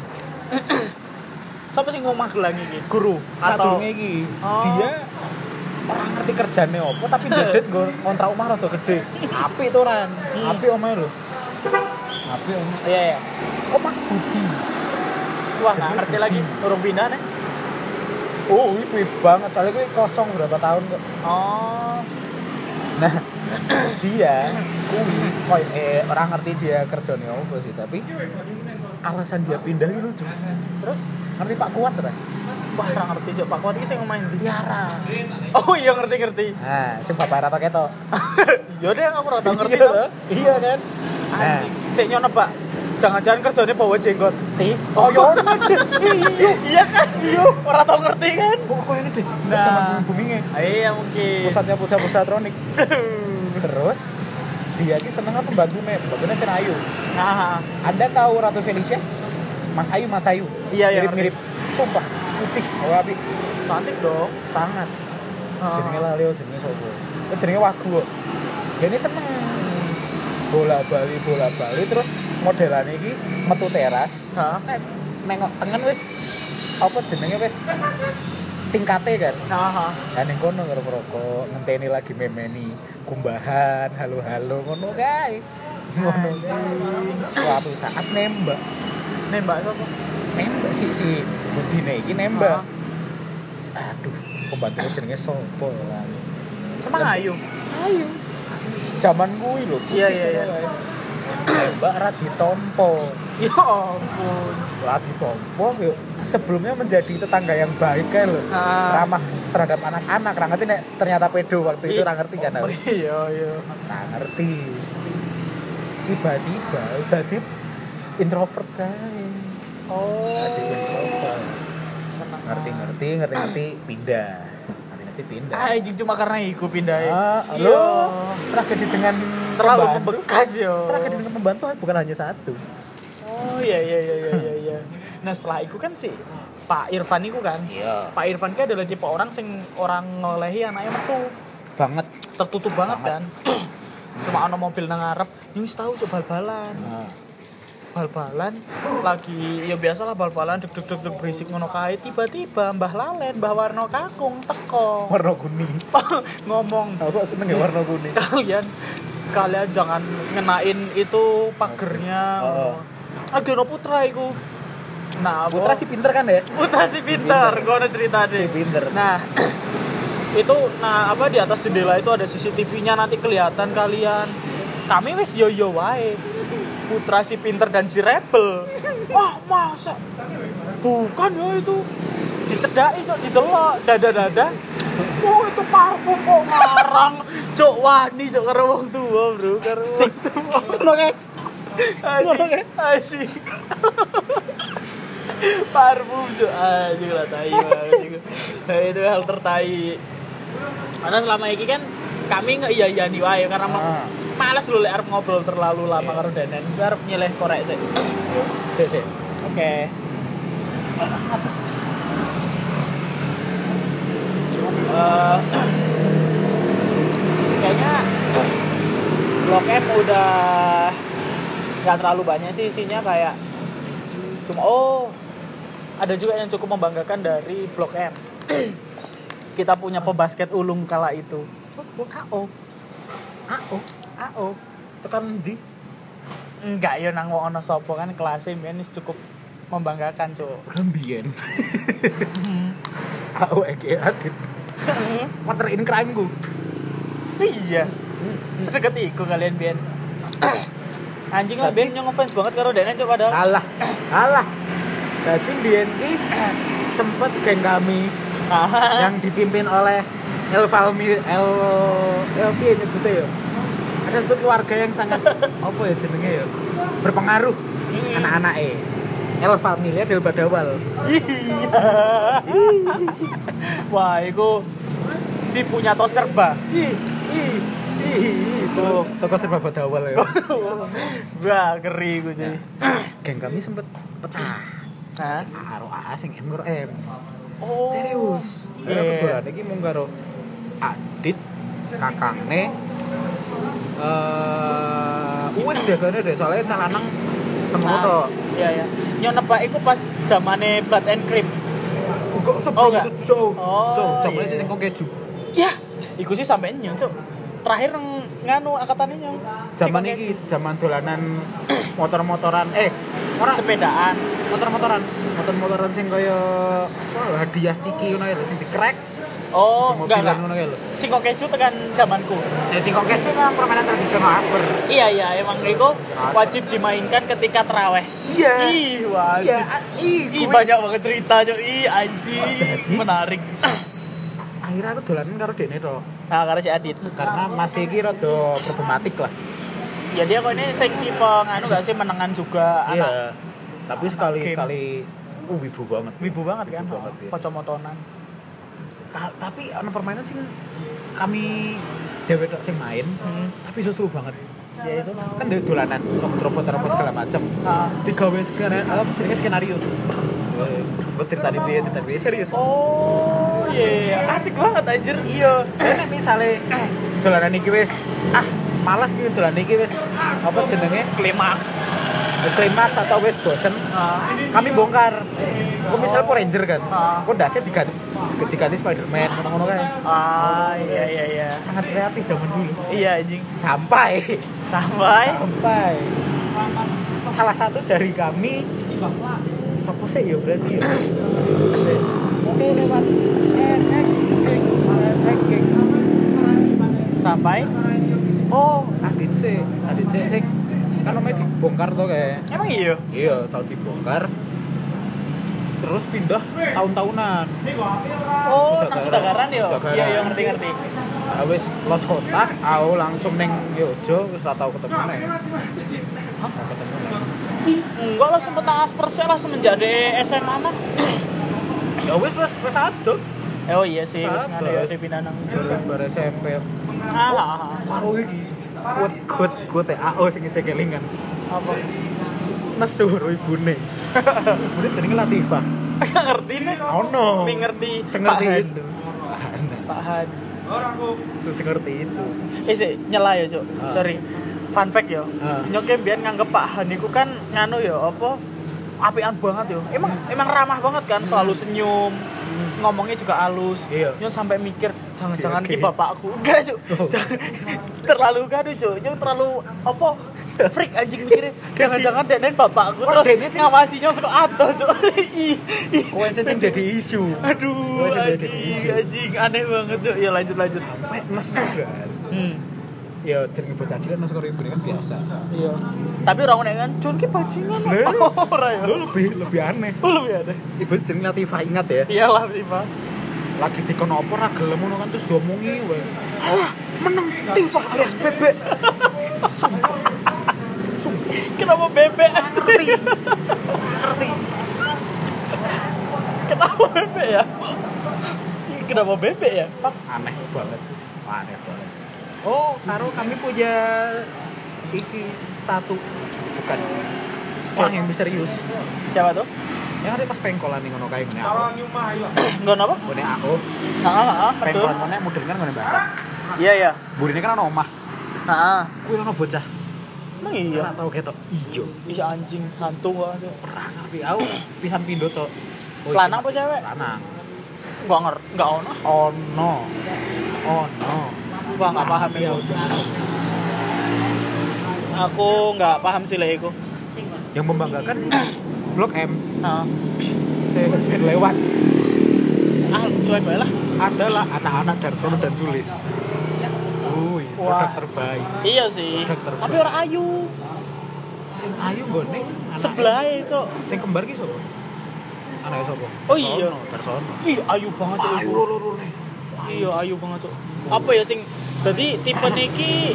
Speaker 1: Sopo sing ngomong Magelang iki? Guru
Speaker 2: Sadurunge iki.
Speaker 1: Oh.
Speaker 2: Dia orang ngerti kerjane apa tapi dedet nggo ngontrak omah rada gede. Apik to Ran. Apik omahe lho. Apik omahe.
Speaker 1: Iya.
Speaker 2: Oh Mas Budi.
Speaker 1: Wah, nggak ngerti lagi. Urung pindah nih.
Speaker 2: Oh, wis suwe banget. Soalnya gue kosong berapa tahun kok.
Speaker 1: Oh.
Speaker 2: Nah, dia kuwi orang ngerti dia kerjane apa sih, tapi alasan dia pindah iki lucu.
Speaker 1: Terus
Speaker 2: Ngerti Pak Kuat ta?
Speaker 1: wah, ora ngerti cok. Pak Kuat iki sing ngomongin ndi?
Speaker 2: Tiara.
Speaker 1: Oh iya ngerti.
Speaker 2: Nah, sing bapak rata ketok.
Speaker 1: Ya deh aku ora tau ngerti
Speaker 2: Iya,
Speaker 1: to.
Speaker 2: iya kan? Nah,
Speaker 1: Anjing. Sik nyono, Pak. Jangan-jangan kerjanya bawa jenggot.
Speaker 2: oh yo
Speaker 1: Iya kan? Iya. Ora tau ngerti kan?
Speaker 2: pokoknya ini deh.
Speaker 1: Nah.
Speaker 2: Zaman boomingnya.
Speaker 1: Iya mungkin.
Speaker 2: Pusatnya pusat elektronik. Terus dia ini seneng pembantunya Cenayu.
Speaker 1: Nah,
Speaker 2: Anda tahu Ratu Felicia? Mas Ayu.
Speaker 1: Iya,
Speaker 2: Mirip-mirip. Sumpah, putih, api.
Speaker 1: cantik dong.
Speaker 2: Sangat.
Speaker 1: Ah.
Speaker 2: Jenenge lali, jenenge sopo? Jenenge Wagu kok. Dia ini seneng bola-bali terus modelannya iki metu teras.
Speaker 1: Hah?
Speaker 2: Nengok tengen wis apa jenenge wis tingkate kan.
Speaker 1: Heeh.
Speaker 2: Lah ning kono ngerokok, ngenteni lagi memeni kumbahan, halo-halo ngono kae. Ngono suatu saat nembak
Speaker 1: Sapa?
Speaker 2: nembak si budine iki nembak. Aduh, pembantunya jenenge sopo lah.
Speaker 1: Emang ayu.
Speaker 2: Zaman kuwi lho.
Speaker 1: Iya.
Speaker 2: Nembak ra ditompo.
Speaker 1: Ya ampun.
Speaker 2: Ra ditompo yo sebelumnya menjadi tetangga yang baik kae lho. Ramah terhadap anak-anak. Ra ngerti nek ternyata pedo waktu itu ra ngerti kan.
Speaker 1: Iya.
Speaker 2: Ra ngerti. Tiba-tiba dadi introvert kae. Dadi introvert. Ngerti pindah.
Speaker 1: Anjing cuma karena iku pindah ya.
Speaker 2: Halo. Tragedi dengan
Speaker 1: terlalu
Speaker 2: pembantu.
Speaker 1: membekas yo.
Speaker 2: Tragedi dengan pembantu bukan hanya satu.
Speaker 1: Oh iya. Nah setelah itu kan sih Pak Irfan itu kan.
Speaker 2: Iya.
Speaker 1: Pak Irfan kan adalah tipe orang ngolehi anaknya metu.
Speaker 2: Banget.
Speaker 1: Tertutup banget kan. Cuma ana mobil nang ngarep, nyus tahu coba bal-balan. Bal-balan lagi ya biasalah bal-balan deg berisik ngono kae, tiba-tiba Mbah Lalen, Mbah Warno Kakung teko.
Speaker 2: Warna kuning.
Speaker 1: Ngomong,
Speaker 2: Aku seneng ya warna kuning.
Speaker 1: Kalian jangan ngenain itu pagernya. Ageno Putra iku. Nah,
Speaker 2: Putra si pinter kan ya?
Speaker 1: Putra si pinter, ngono cerita deh.
Speaker 2: Si pinter.
Speaker 1: Nah, itu di atas jendela itu ada CCTV-nya, nanti kelihatan kalian. Kami wis yo wae. Putra si pinter dan si rebel. Wah, masa? Bukan ya itu. Dicedaki cok, didelok, dada. Oh, itu parfum kok ngarang. Cok wani cok karo wong tua, Bro. Karo wong tua.
Speaker 2: Ngono kae.
Speaker 1: Asik. Parfum cok anjing lah tai banget. Nah, itu hal tertai. Karena selama ini kan kami iya-iyani wae karena males lho lek arep ngobrol terlalu lama karo Denen. Arep nyeleh korek sik.
Speaker 2: Sik.
Speaker 1: Oke. Kayaknya Blok M udah nggak terlalu banyak sih isinya, kayak cuma ada juga yang cukup membanggakan dari Blok M. Kita punya pebasket ulung kala itu. AO.
Speaker 2: Tekan di
Speaker 1: Enggak ya nang ono sapa kan kelasnya men cukup membanggakan, Cuk.
Speaker 2: Gambien. AO Ege Adit. Partner in crime ku.
Speaker 1: Iya. Sedekat iku kalian Ben. Anjing lah Ben yang ngefans banget karo Denen, Cuk, padahal.
Speaker 2: Alah. Dadi biyen ki sempet geng kami yang dipimpin oleh piye nyebutnya ya. Ada satu keluarga yang sangat apa ya jenenge ya, berpengaruh anak-anake. El Familia del Badawal.
Speaker 1: Iya. Wah, itu si punya tos serba.
Speaker 2: Itu toko serba Badawal ya.
Speaker 1: Wah, ngeri gue sih.
Speaker 2: Geng kami sempet pecah.
Speaker 1: Hah?
Speaker 2: Sing A sing M karo M.
Speaker 1: Oh.
Speaker 2: Serius. Ya kebetulan iki mung karo Adit kakangne wis degane deh soalnya calanang semono.
Speaker 1: Iya. Yang nebak iku pas zamane Blood and Cream.
Speaker 2: Kok sebelum
Speaker 1: enggak?
Speaker 2: itu jauh. Jamane
Speaker 1: Iya.
Speaker 2: sing kok keju.
Speaker 1: Ya, iku sih sampe nyon, Cuk. Terakhir nganu angkatane nyon.
Speaker 2: Zaman iki zaman dolanan motor-motoran
Speaker 1: sepedaan.
Speaker 2: Motor-motoran sing kaya hadiah ciki ngono ya sing dikrek.
Speaker 1: Oh, enggak.
Speaker 2: Ngono kae lho.
Speaker 1: Singkong keju tekan zamanku.
Speaker 2: Singkong keju memang permainan tradisional Asper.
Speaker 1: Iya, emang itu wajib dimainkan ketika taraweh.
Speaker 2: Iya.
Speaker 1: Ih, wajib.
Speaker 2: Iya.
Speaker 1: Banyak banget cerita, Cuk. Anjing, menarik.
Speaker 2: Akhirnya aku dolanan karo Dene to.
Speaker 1: Nah, karo si Adit.
Speaker 2: Karena masih iki rada problematik lah.
Speaker 1: Ya dia kok ini sing tipe nganu gak sih, menengan juga anak.
Speaker 2: Iya. Tapi sekali wibu banget.
Speaker 1: Wibu banget kan.
Speaker 2: Iya.
Speaker 1: Pocong-motonan.
Speaker 2: Tapi ana permainan sing kami dhewe tok sing main, tapi seru banget.
Speaker 1: Ya itu
Speaker 2: Kan dolanan robot-robot segala macam. Digawe jenenge skenario. Gue cerita di dia serius.
Speaker 1: Oh, iya. Asik banget anjir.
Speaker 2: Iya. Nek misale dolanan iki wis malas gitu dolanan iki wis apa jenenge
Speaker 1: Klimaks.
Speaker 2: Wis klimaks atau wis bosen. Kami bongkar. Kok misal Power Ranger kan. Kok ndase diganti Ketika ini Spider-Man ngono-ngono kae.
Speaker 1: Iya.
Speaker 2: Sangat kreatif zaman dulu.
Speaker 1: Iya anjing.
Speaker 2: Sampai salah satu dari kami siapa sih ya berarti ya. Oke lewat
Speaker 1: Sampai
Speaker 2: Adit C sing kan namanya dibongkar tuh kayak.
Speaker 1: emang iya.
Speaker 2: Iya, tahu dibongkar. Terus pindah tahun-tahunan.
Speaker 1: Nang Sudagaran yo. Iya, ngerti.
Speaker 2: Wis los kota, aku langsung neng Yojo wis ora tau ketemu neng.
Speaker 1: Hah? Enggak lah, sempet nang Asper sih lah semenjak di SMA mah.
Speaker 2: Ya wis ado.
Speaker 1: Oh iya sih, wis ngene ya dipindah nang
Speaker 2: Terus bar SMP. Karo iki. Kuat AO sing isih kelingan.
Speaker 1: Apa?
Speaker 2: Nesu karo ibune. Ibune jenenge Latifah.
Speaker 1: Enggak ngerti nih.
Speaker 2: Ono.
Speaker 1: Mi ngerti.
Speaker 2: Sengerti itu.
Speaker 1: Pak Han.
Speaker 2: Sengerti itu.
Speaker 1: Sih nyela ya, Cuk. Sorry. Fun fact yo. Nyoke mbiyen nganggep Pak Han iku kan nganu yo apa? Apian banget yo. Emang ramah banget kan, selalu senyum. Ngomongnya juga halus. Nyo sampai mikir jangan-jangan iki bapakku. Enggak, Cuk. Terlalu gaduh, Cuk. Nyo terlalu apa? Freak anjing mikirnya. Jangan-jangan denen bapakku terus ngawasi nyo saka atas, Cuk.
Speaker 2: Kowe sing dadi isu.
Speaker 1: Aduh. Anjing aneh banget, Cuk. Ya lanjut.
Speaker 2: Sampai nesu kan. Ya jenenge bocah cilik nesu karo ibune kan biasa.
Speaker 1: Iya. Tapi orang ngene kan Jon ki bajingan. Ora ya.
Speaker 2: Lebih aneh.
Speaker 1: Lebih aneh.
Speaker 2: Ibu jenenge Latifah ingat ya?
Speaker 1: Iyalah, Latifah.
Speaker 2: Lagi dikon opo ra gelem ngono kan terus diomongi wae. Meneng Tifah alias bebek.
Speaker 1: Kenapa bebek?
Speaker 2: Ngerti.
Speaker 1: Kenapa bebek ya? Kenapa bebek ya?
Speaker 2: Aneh banget. Karo kami punya iki satu bukan orang yang misterius.
Speaker 1: Siapa tuh?
Speaker 2: Yang ada pas pengkolan nih ngono kae ngene aku.
Speaker 1: Nggon apa?
Speaker 2: Ngene aku.
Speaker 1: Betul.
Speaker 2: Pengkolan ngene model kan ngene bahasa.
Speaker 1: Iya.
Speaker 2: Burine kan ono omah. Kuwi ono bocah.
Speaker 1: Emang iya?
Speaker 2: Ora tau ketok. Iya.
Speaker 1: Isi anjing hantu aja.
Speaker 2: Ora ngerti aku pisan pindho to.
Speaker 1: Lanang apa cewek?
Speaker 2: Lanang.
Speaker 1: Enggak ono.
Speaker 2: Ono.
Speaker 1: Gua enggak paham ya. Aku enggak paham sih lek iku.
Speaker 2: Yang membanggakan Blok M. Saya lewat.
Speaker 1: Cuek bae lah.
Speaker 2: Adalah anak-anak Darsono dan Sulis. Produk terbaik.
Speaker 1: Iya sih. Tapi orang ayu.
Speaker 2: Sing ayu nggone
Speaker 1: sebelahe, Cuk.
Speaker 2: Sing kembar ki sapa? Anake sapa?
Speaker 1: Oh iya,
Speaker 2: Darsono.
Speaker 1: Ih, ayu banget Cuk.
Speaker 2: Ayu loro-lorone.
Speaker 1: Iya, ayu banget, Cuk. Apa ya sing dadi tipe niki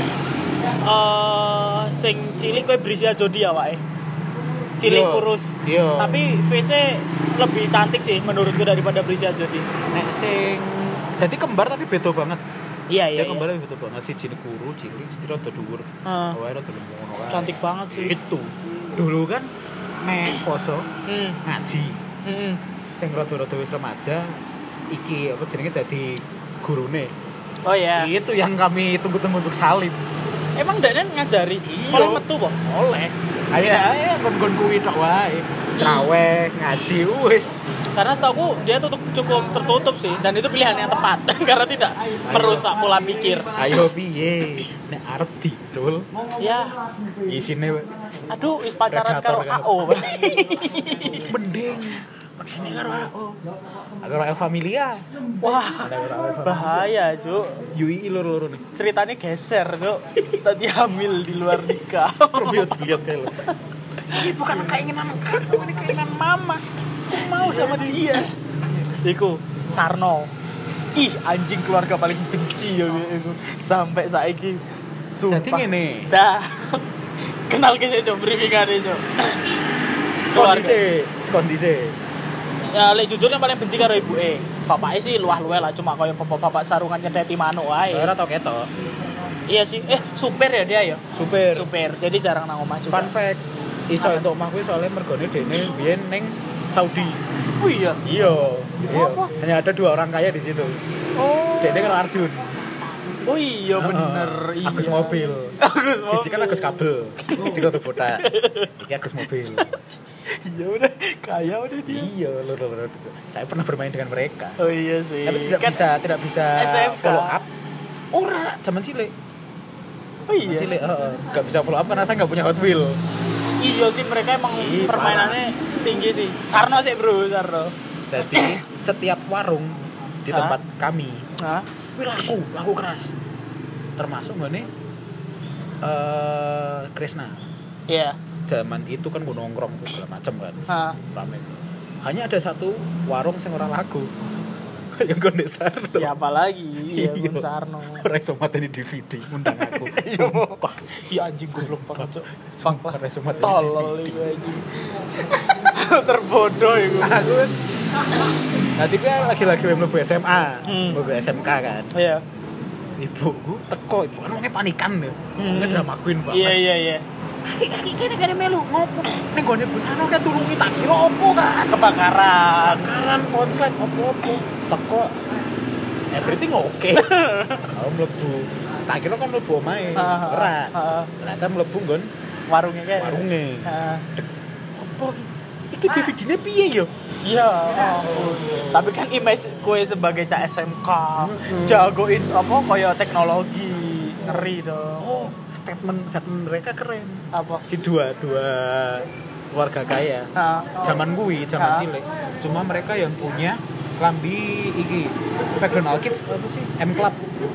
Speaker 1: sing cilik kowe Brisia Jodi awake. Cilik kurus.
Speaker 2: Iya.
Speaker 1: Tapi face lebih cantik sih menurutku daripada Brisia Jodi.
Speaker 2: Nek sing dadi kembar tapi beda banget.
Speaker 1: Iya.
Speaker 2: Dia kembar tapi beda banget. Siji kuru, cilik, siji rada dhuwur. Awake rada ngono kae.
Speaker 1: Cantik banget sih.
Speaker 2: Itu. Dulu kan nek poso ngaji. Sing rada-rada wis remaja iki apa jenenge dadi gurune.
Speaker 1: Oh iya.
Speaker 2: Itu yang kami tunggu-tunggu untuk salim.
Speaker 1: Emang Danen ngajari? Oleh metu po?
Speaker 2: Oleh. Ayo nggon kuwi tok wae. Traweh, ngaji wis.
Speaker 1: Karena setahu dia cukup tertutup sih, dan itu pilihan yang tepat karena tidak merusak pola pikir.
Speaker 2: Ayo piye? Nek arep dicul.
Speaker 1: Ya.
Speaker 2: Isine
Speaker 1: aduh, is pacaran karo AO.
Speaker 2: Mending karo AO. Karo El Familia.
Speaker 1: Wah. Bahaya, Cuk.
Speaker 2: Yui loro-loro nih.
Speaker 1: Ceritanya geser, Cuk. Tadi hamil di luar nikah.
Speaker 2: Romeo Juliet kayak lo. Ini bukan keinginan aku, ini keinginan mama. Aku mau sama dia.
Speaker 1: Iku Sarno. Ih, anjing keluarga paling benci ya iku. Sampai saiki sumpah.
Speaker 2: Dadi ngene.
Speaker 1: Dah. Kenal ke sih, Cuk, briefingane, Cuk.
Speaker 2: Kondisi.
Speaker 1: Ya, lek jujur yang paling benci karo ibuke. Bapake sih luah-luah lah, cuma koyo bapak sarungan nyedeti manuk wae.
Speaker 2: Ora tau ketok.
Speaker 1: Iya sih. Supir ya dia ya?
Speaker 2: Supir.
Speaker 1: Jadi jarang nang omah juga.
Speaker 2: Fun fact, iso entuk omah kuwi soalnya mergone dene biyen ning Saudi.
Speaker 1: Oh iya.
Speaker 2: Iya.
Speaker 1: Apa?
Speaker 2: Hanya ada 2 orang kaya di situ.
Speaker 1: Oh.
Speaker 2: Dene karo Arjun.
Speaker 1: Oh iya bener. Iya.
Speaker 2: Agus mobil. Siji kan Agus kabel. Siji rada botak. Iki Agus mobil.
Speaker 1: Iya udah kaya udah dia.
Speaker 2: Iya, lur. Saya pernah bermain dengan mereka.
Speaker 1: Oh iya sih.
Speaker 2: Tapi tidak bisa
Speaker 1: SMK.
Speaker 2: follow up. Ora, zaman cilik.
Speaker 1: Oh iya.
Speaker 2: Cilik, enggak bisa follow up karena saya enggak punya Hot Wheel.
Speaker 1: Iya sih mereka emang permainannya tinggi sih. Sarno sih bro, Sarno.
Speaker 2: Jadi setiap warung di tempat kami, wih laku keras. Termasuk nggak nih Krishna.
Speaker 1: Iya.
Speaker 2: Zaman itu kan gue nongkrong segala macam kan. Rame. Hanya ada satu warung yang orang laku. Yang gue Sarno.
Speaker 1: Siapa lagi? Iya, Gun Sarno.
Speaker 2: Orang yang materi DVD undang aku.
Speaker 1: Sumpah. Iya anjing gue belum paham, Cok. Fak lah. Tolol itu anjing. Terbodoh itu.
Speaker 2: Aku nanti kan lagi-lagi mlebu SMA, mlebu SMK kan.
Speaker 1: Iya.
Speaker 2: Ibuku teko, ibu kan orangnya panikan deh. Nggak drama queen banget.
Speaker 1: Iya.
Speaker 2: Kaki kene gak melu ngopo. Ning gone Bu Sano kayak tulungi tak kira opo kan.
Speaker 1: Kebakaran
Speaker 2: konslet opo-opo. Teko everything oke. Aku mlebu. Tak kira kan mlebu omahe. Ora. Ternyata mlebu nggon
Speaker 1: warungnya kayak.
Speaker 2: Warunge. Opo iki DVD-ne piye yo?
Speaker 1: Iya. Tapi kan image kue sebagai cah SMK jagoin apa kaya teknologi ngeri dong.
Speaker 2: Oh, statement mereka keren.
Speaker 1: Apa?
Speaker 2: Si dua keluarga kaya. Zaman cilik. Cuma mereka yang punya klambi iki McDonald Kids apa sih? M Club.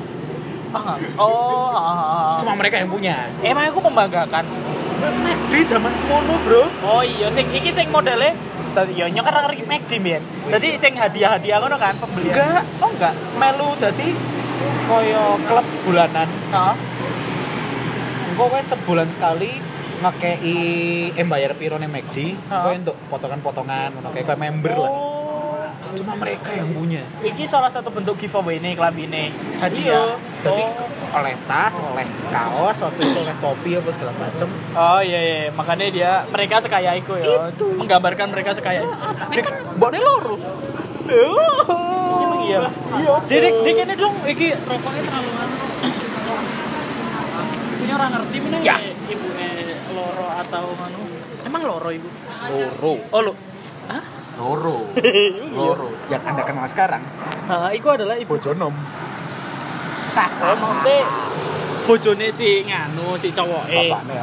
Speaker 2: Cuma mereka yang punya.
Speaker 1: Emang aku membanggakan.
Speaker 2: Di zaman semono, Bro.
Speaker 1: Oh iya, iki sing modele tadi ya nyokar ngerti McD men. Dadi sing hadiah-hadiah ngono kan pembelian.
Speaker 2: Enggak.
Speaker 1: Oh enggak.
Speaker 2: Melu dadi koyo klub bulanan. Engko wis sebulan sekali ngekei bayar piro ning McD, kowe untuk potongan-potongan ngono kayak member lah. Cuma mereka yang punya.
Speaker 1: Iki salah satu bentuk giveaway nih klambine. Hadiah.
Speaker 2: Jadi oleh tas, oleh kaos, waktu itu oleh topi apa segala macem.
Speaker 1: Oh iya. Makanya mereka sekaya iku ya. Itu. Menggambarkan mereka sekaya. Mbokne loro. Emang iya. Iya. Dek ini dong iki rokoknya terlalu anu. Punya orang ngerti mana ya? Ibune loro atau anu. Emang loro ibu?
Speaker 2: Loro.
Speaker 1: Oh lo. Hah?
Speaker 2: Loro. Yang Anda kenal sekarang.
Speaker 1: Iku adalah ibu
Speaker 2: bojonom.
Speaker 1: Oh, maksudnya bojone si cowoke.
Speaker 2: Bapakne,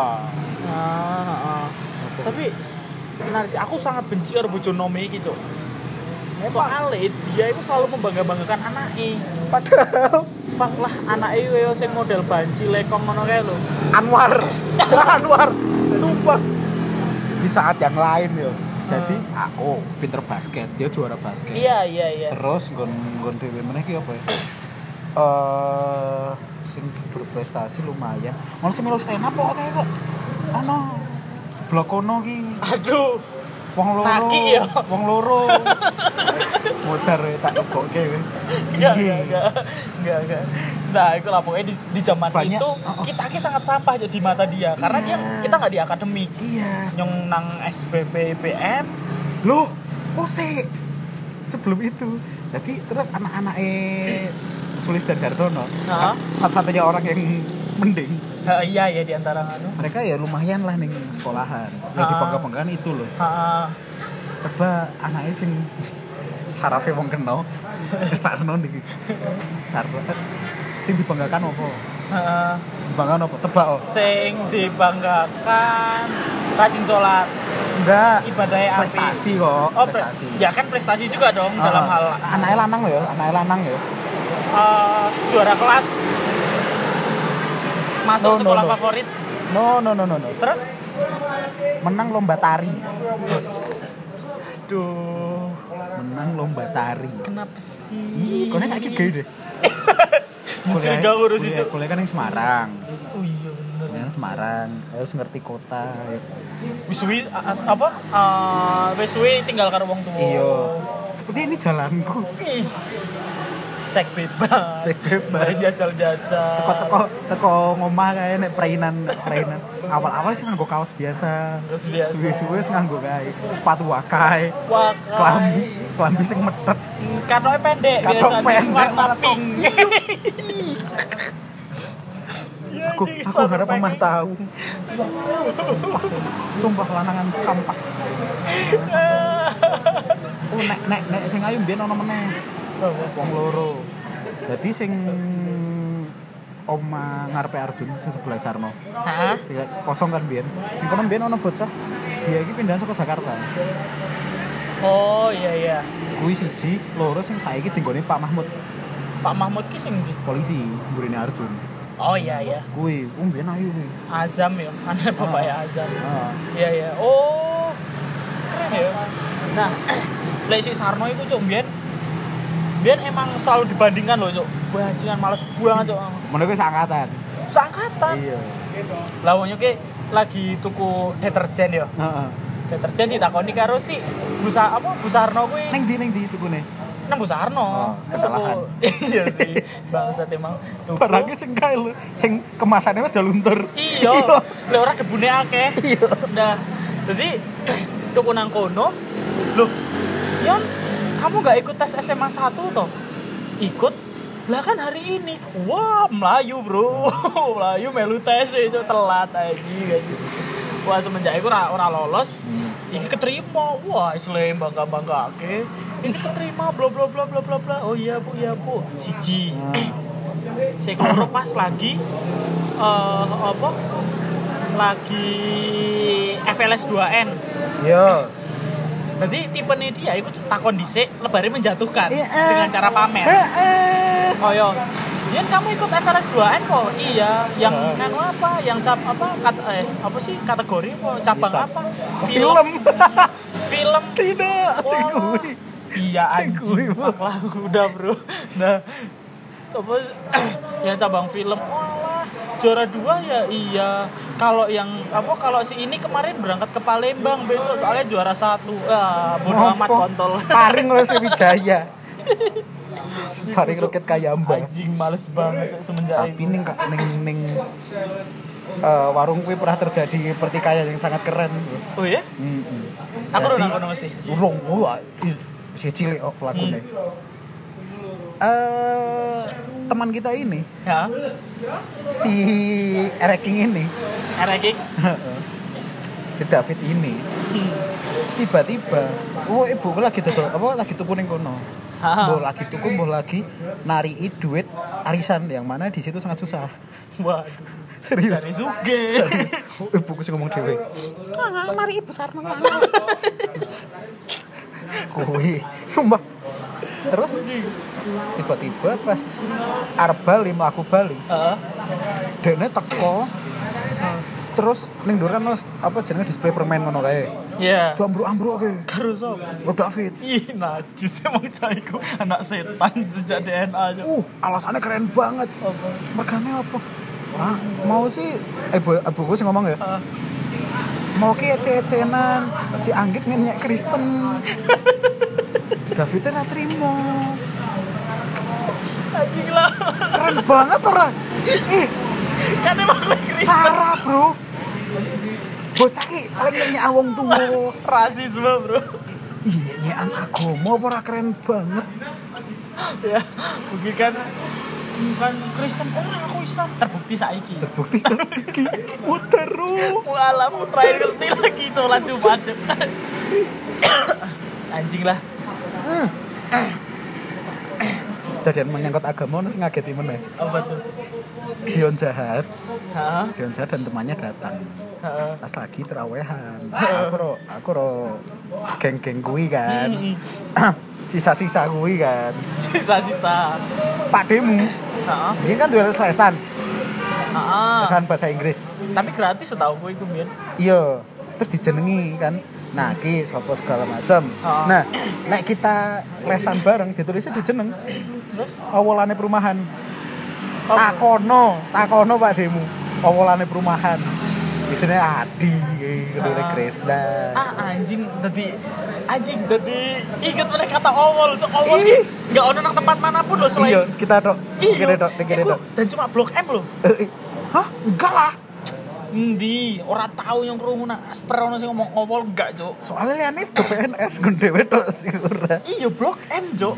Speaker 1: Tapi menarik sih, aku sangat benci karo bojonome iki, Cuk. Soalnya dia itu selalu membangga-banggakan anaknya. Padahal fak lah anaknya yo sing model banci lekong ngono kae lho.
Speaker 2: Anwar. Sumpah. Di saat yang lain yo. Jadi aku pinter basket, dia juara basket.
Speaker 1: Iya.
Speaker 2: Terus nggon dhewe meneh ki apa ya? Sing berprestasi lumayan. Ono sing melu stand up kok kae kok. Ono blok kono ki.
Speaker 1: Aduh.
Speaker 2: Wong loro.
Speaker 1: Naki ya.
Speaker 2: Wong loro. Modar tak lebokke kowe.
Speaker 1: Enggak. Nah, itu lah pokoknya di zaman banyak, itu kita sangat sampah jadi mata dia karena kita enggak di akademik.
Speaker 2: Iya.
Speaker 1: Nyong nang SBP IPM.
Speaker 2: Loh, sik. Sebelum itu. Jadi terus anak-anake Sulis dan Darsono, satu-satunya orang yang mending.
Speaker 1: Iya di antara anu.
Speaker 2: Mereka ya lumayan lah ning sekolahan. Yang dibangga-banggakan itu loh. Teba anaknya sing sarafe wong kena. Sarno niki. Sarno. Sing dibanggakan apa? Sing dibanggakan apa? Tebak oh.
Speaker 1: Sing dibanggakan rajin sholat.
Speaker 2: Enggak.
Speaker 1: Ibadahnya api.
Speaker 2: Prestasi kok. Prestasi.
Speaker 1: Ya kan prestasi juga dong dalam hal.
Speaker 2: Anaknya lanang ya.
Speaker 1: Juara kelas. Masuk sekolah favorit.
Speaker 2: No.
Speaker 1: Terus
Speaker 2: menang lomba tari.
Speaker 1: Duh.
Speaker 2: Menang lomba tari.
Speaker 1: Kenapa sih?
Speaker 2: Kone sakit gede deh.
Speaker 1: Kuliah ngurus itu.
Speaker 2: Kuliah kan yang Semarang.
Speaker 1: Oh iya bener.
Speaker 2: Yang Semarang, harus ngerti kota.
Speaker 1: Wisuwi apa? Wisuwi tinggal karo wong tua.
Speaker 2: Iya. Seperti ini jalanku.
Speaker 1: Sek bebas. Jajal-jajal.
Speaker 2: Teko ngomah kae nek prainan. Awal-awal sih nganggo kaos biasa. Suwe-suwe sing nganggo kae sepatu wakai. Klambi sing metet.
Speaker 1: Katoke pendek biasa warna pink.
Speaker 2: Aku harap Mama tahu. Sumpah lanangan sampah. Oh nek sing ayu mbiyen ana meneh. Wong loro. Dadi sing oma ngarepe Arjun sing sebelah Sarno.
Speaker 1: Heeh.
Speaker 2: Sing kosong kan mbiyen. Ning kono mbiyen ana bocah. Dia iki pindahan saka Jakarta.
Speaker 1: Oh iya.
Speaker 2: Kuwi siji, loro sing saiki dinggone Pak Mahmud.
Speaker 1: Pak Mahmud ki sing ndi?
Speaker 2: Polisi, mburine Arjun.
Speaker 1: Oh iya.
Speaker 2: Kuwi, mbiyen ayu kuwi.
Speaker 1: Azam ya, anak bapak Azam.
Speaker 2: Heeh.
Speaker 1: Iya. Oh. Keren ya. Nah, lek si Sarno iku cuk mbiyen emang selalu dibandingkan loh cuk. Bajingan males banget cuk.
Speaker 2: Meneh kuwi seangkatan.
Speaker 1: Seangkatan.
Speaker 2: Iya.
Speaker 1: Lah wong ki lagi tuku deterjen ya.
Speaker 2: Heeh.
Speaker 1: Deterjen ditakoni karo si Bu Sarno kuwi.
Speaker 2: Ning ndi tukune?
Speaker 1: Nang Bu Sarno.
Speaker 2: Oh, kesalahan.
Speaker 1: Iya sih. Bangsat emang.
Speaker 2: Barangnya sing kae lho, sing kemasannya wis udah luntur.
Speaker 1: Iya. Lek ora debune akeh.
Speaker 2: Iya.
Speaker 1: Nah, jadi tuku nang kono. Loh, Yon, kamu gak ikut tes SMA 1 toh? Ikut? Lah kan hari ini. Wah, Melayu, Bro. Melayu melu tes itu telat aja. Wah, semenjak itu ora lolos. Iki keterima. Wah, Islam bangga-banggake. Ini keterima bla bla bla bla bla bla. Oh iya, Bu. Siji. Sing loro pas lagi lagi FLS 2N.
Speaker 2: Iya.
Speaker 1: Jadi tipenya dia itu takon dhisik lebare menjatuhkan dengan cara pamer. Koyo, "Yen kamu ikut FLS 2N kok?" Iya, yang anu apa? Yang apa sih kategori apa? Cabang apa?
Speaker 2: Film.
Speaker 1: Film.
Speaker 2: Tidak, sing kuwi.
Speaker 1: Iya anjing. Fuck lah udah, Bro. Nah, apa yang cabang film. Walah, juara 2 ya iya. Kalau si ini kemarin berangkat ke Palembang besok soalnya juara 1. Bodo amat kontol.
Speaker 2: Sparring oleh Sriwijaya. Sparring Roket Kayamba.
Speaker 1: Anjing males banget semenjak
Speaker 2: Tapi ning warung kuwi pernah terjadi pertikaian yang sangat keren.
Speaker 1: Oh iya? Aku udah nang mesti.
Speaker 2: Urung, si cilik pelakune. Teman kita ini,
Speaker 1: Ya.
Speaker 2: si Ereking ini, si David ini, tiba-tiba, ibu lagi tuku ning kono. Mbok lagi tuku, mbok lagi narii duit arisan yang mana di situ sangat susah.
Speaker 1: Waduh.
Speaker 2: Serius.
Speaker 1: Dari suge.
Speaker 2: Serius. Ibuku sing ngomong dhewe. Mari Ibu Sarno. Kuwi, sumpah. Terus tiba-tiba pas arep bali mlaku bali. Dene teko. Terus ning ndur kan apa jenenge display permen ngono kae.
Speaker 1: Iya.
Speaker 2: Ambruk-ambruk ke.
Speaker 1: Karo sapa?
Speaker 2: Bro David.
Speaker 1: Ih, najis emang caiku anak setan jejak DNA aja.
Speaker 2: Alasannya keren banget.
Speaker 1: Apa?
Speaker 2: Mergane apa? Mau sih ibuku sih ngomong ya. Mau ki ece-ecenan si Anggit ngenyek Kristen. Davidnya nggak terima.
Speaker 1: Anjing lah.
Speaker 2: Keren banget orang.
Speaker 1: Kan emang Kristen.
Speaker 2: Sarah bro. Bocah ki paling nyenyek wong tuwa.
Speaker 1: Rasisme bro.
Speaker 2: Nyenyekan agama apa keren banget.
Speaker 1: Ya, mungkin kan bukan Kristen, aku Islam. Terbukti saiki.
Speaker 2: Uteru.
Speaker 1: Walah putra ngerti lagi sholat Jumat. Anjing lah.
Speaker 2: Jadian menyangkut agama sing ngageti meneh.
Speaker 1: Apa tuh?
Speaker 2: Dion jahat.
Speaker 1: Hah?
Speaker 2: Dion jahat dan temannya datang. Pas lagi terawehan. Aku ro geng-geng kuwi kan. Sisa-sisa kuwi kan.
Speaker 1: Sisa-sisa.
Speaker 2: Pak Demu.
Speaker 1: Heeh.
Speaker 2: Ini kan duel lesan.
Speaker 1: Heeh.
Speaker 2: Lesan bahasa Inggris.
Speaker 1: Tapi gratis setahu gue iku mbiyen.
Speaker 2: Iya. Terus dijenengi kan. Nah, ki sapa segala macam. Nah, nek kita lesan bareng ditulisnya dijeneng.
Speaker 1: Terus
Speaker 2: Awalane perumahan. Takono Pak Demu. Awalane perumahan. Isine Adi, kedune Krisda.
Speaker 1: Anjing dadi inget meneh kata awal, cok awal ki enggak ono nang tempat manapun loh selain.
Speaker 2: Iya, kita tok. Gede tok.
Speaker 1: Dan cuma Blok M loh.
Speaker 2: Hah? Enggak lah.
Speaker 1: Endi? Ora tau yang krungu nang Asper ono sing ngomong awal enggak, cok.
Speaker 2: Soalnya liane do PNS gun dhewe tok sing ora.
Speaker 1: Iya, Blok M, cok.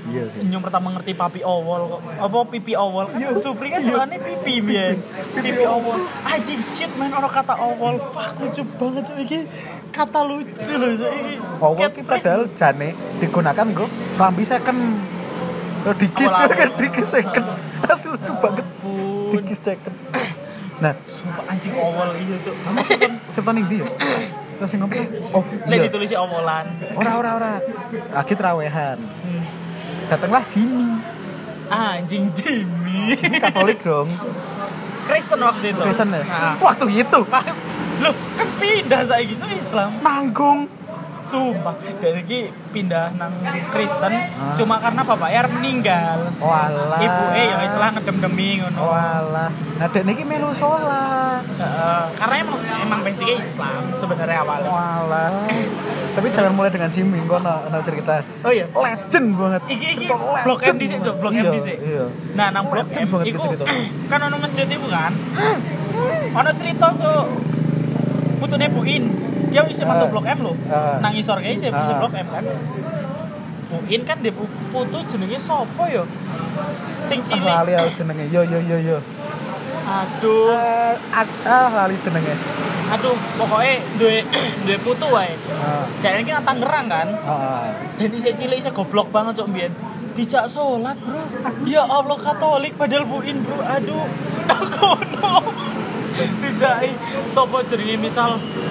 Speaker 2: Iya sih.
Speaker 1: Yang pertama ngerti papi awol kok. Apa pipi awol? Supri kan tulisannya pipi biyen. Pipi awol. Anjing shit man orang kata awol. Fuck lucu banget cuy iki. Kata lucu loh iki.
Speaker 2: Awol ki padahal jane digunakan nggo klambi second. Lo dikis kan dikis second. Asli lucu banget. Dikis second. Nah,
Speaker 1: sumpah anjing awol iya cuk.
Speaker 2: cerita ning ndi ya? Cerita sing ngopo? Oh,
Speaker 1: Lek
Speaker 2: iya.
Speaker 1: ditulis awolan.
Speaker 2: Ora. Lagi trawehan. Datanglah Jimmy.
Speaker 1: Anjing Jimmy.
Speaker 2: Jimmy Katolik dong.
Speaker 1: Kristen waktu itu.
Speaker 2: Kristen ya?
Speaker 1: Nah.
Speaker 2: Waktu itu
Speaker 1: Loh, kan pindah saiki itu Islam.
Speaker 2: nanggung.
Speaker 1: Sumpah, dari iki pindah nang Kristen cuma karena bapaknya meninggal.
Speaker 2: Walah.
Speaker 1: Ibu ya Islam ngedem-demi ngono.
Speaker 2: Walah. Nah, dek niki melu sholat.
Speaker 1: Karena emang basicnya Islam sebenarnya awalnya.
Speaker 2: Walah. Tapi jangan mulai dengan Jimmy, kono ana cerita.
Speaker 1: Oh iya.
Speaker 2: Legend banget.
Speaker 1: Iki Blok M dhisik, Cuk, Blok M dhisik.
Speaker 2: Iya.
Speaker 1: Nah, nang Blok M
Speaker 2: banget
Speaker 1: iku
Speaker 2: cerita.
Speaker 1: kan ono masjid iku kan. Ono cerita, Cuk. Putune Buin. Dia bisa masuk Blok M lho. Nang isor kae bisa Blok M kan. Buin kan dia putu jenenge sapa ya? Sing cilik.
Speaker 2: Lali aku jenenge. Yo.
Speaker 1: Aduh.
Speaker 2: Lali jenenge.
Speaker 1: Aduh, pokoknya duwe putu wae. Dene iki nang Tangerang kan. Dan isih cilik isih goblok banget cok mbiyen. Dijak salat, Bro. Ya Allah Katolik padahal Buin, Bro. Aduh. Kono. Dijaki sapa jenenge misal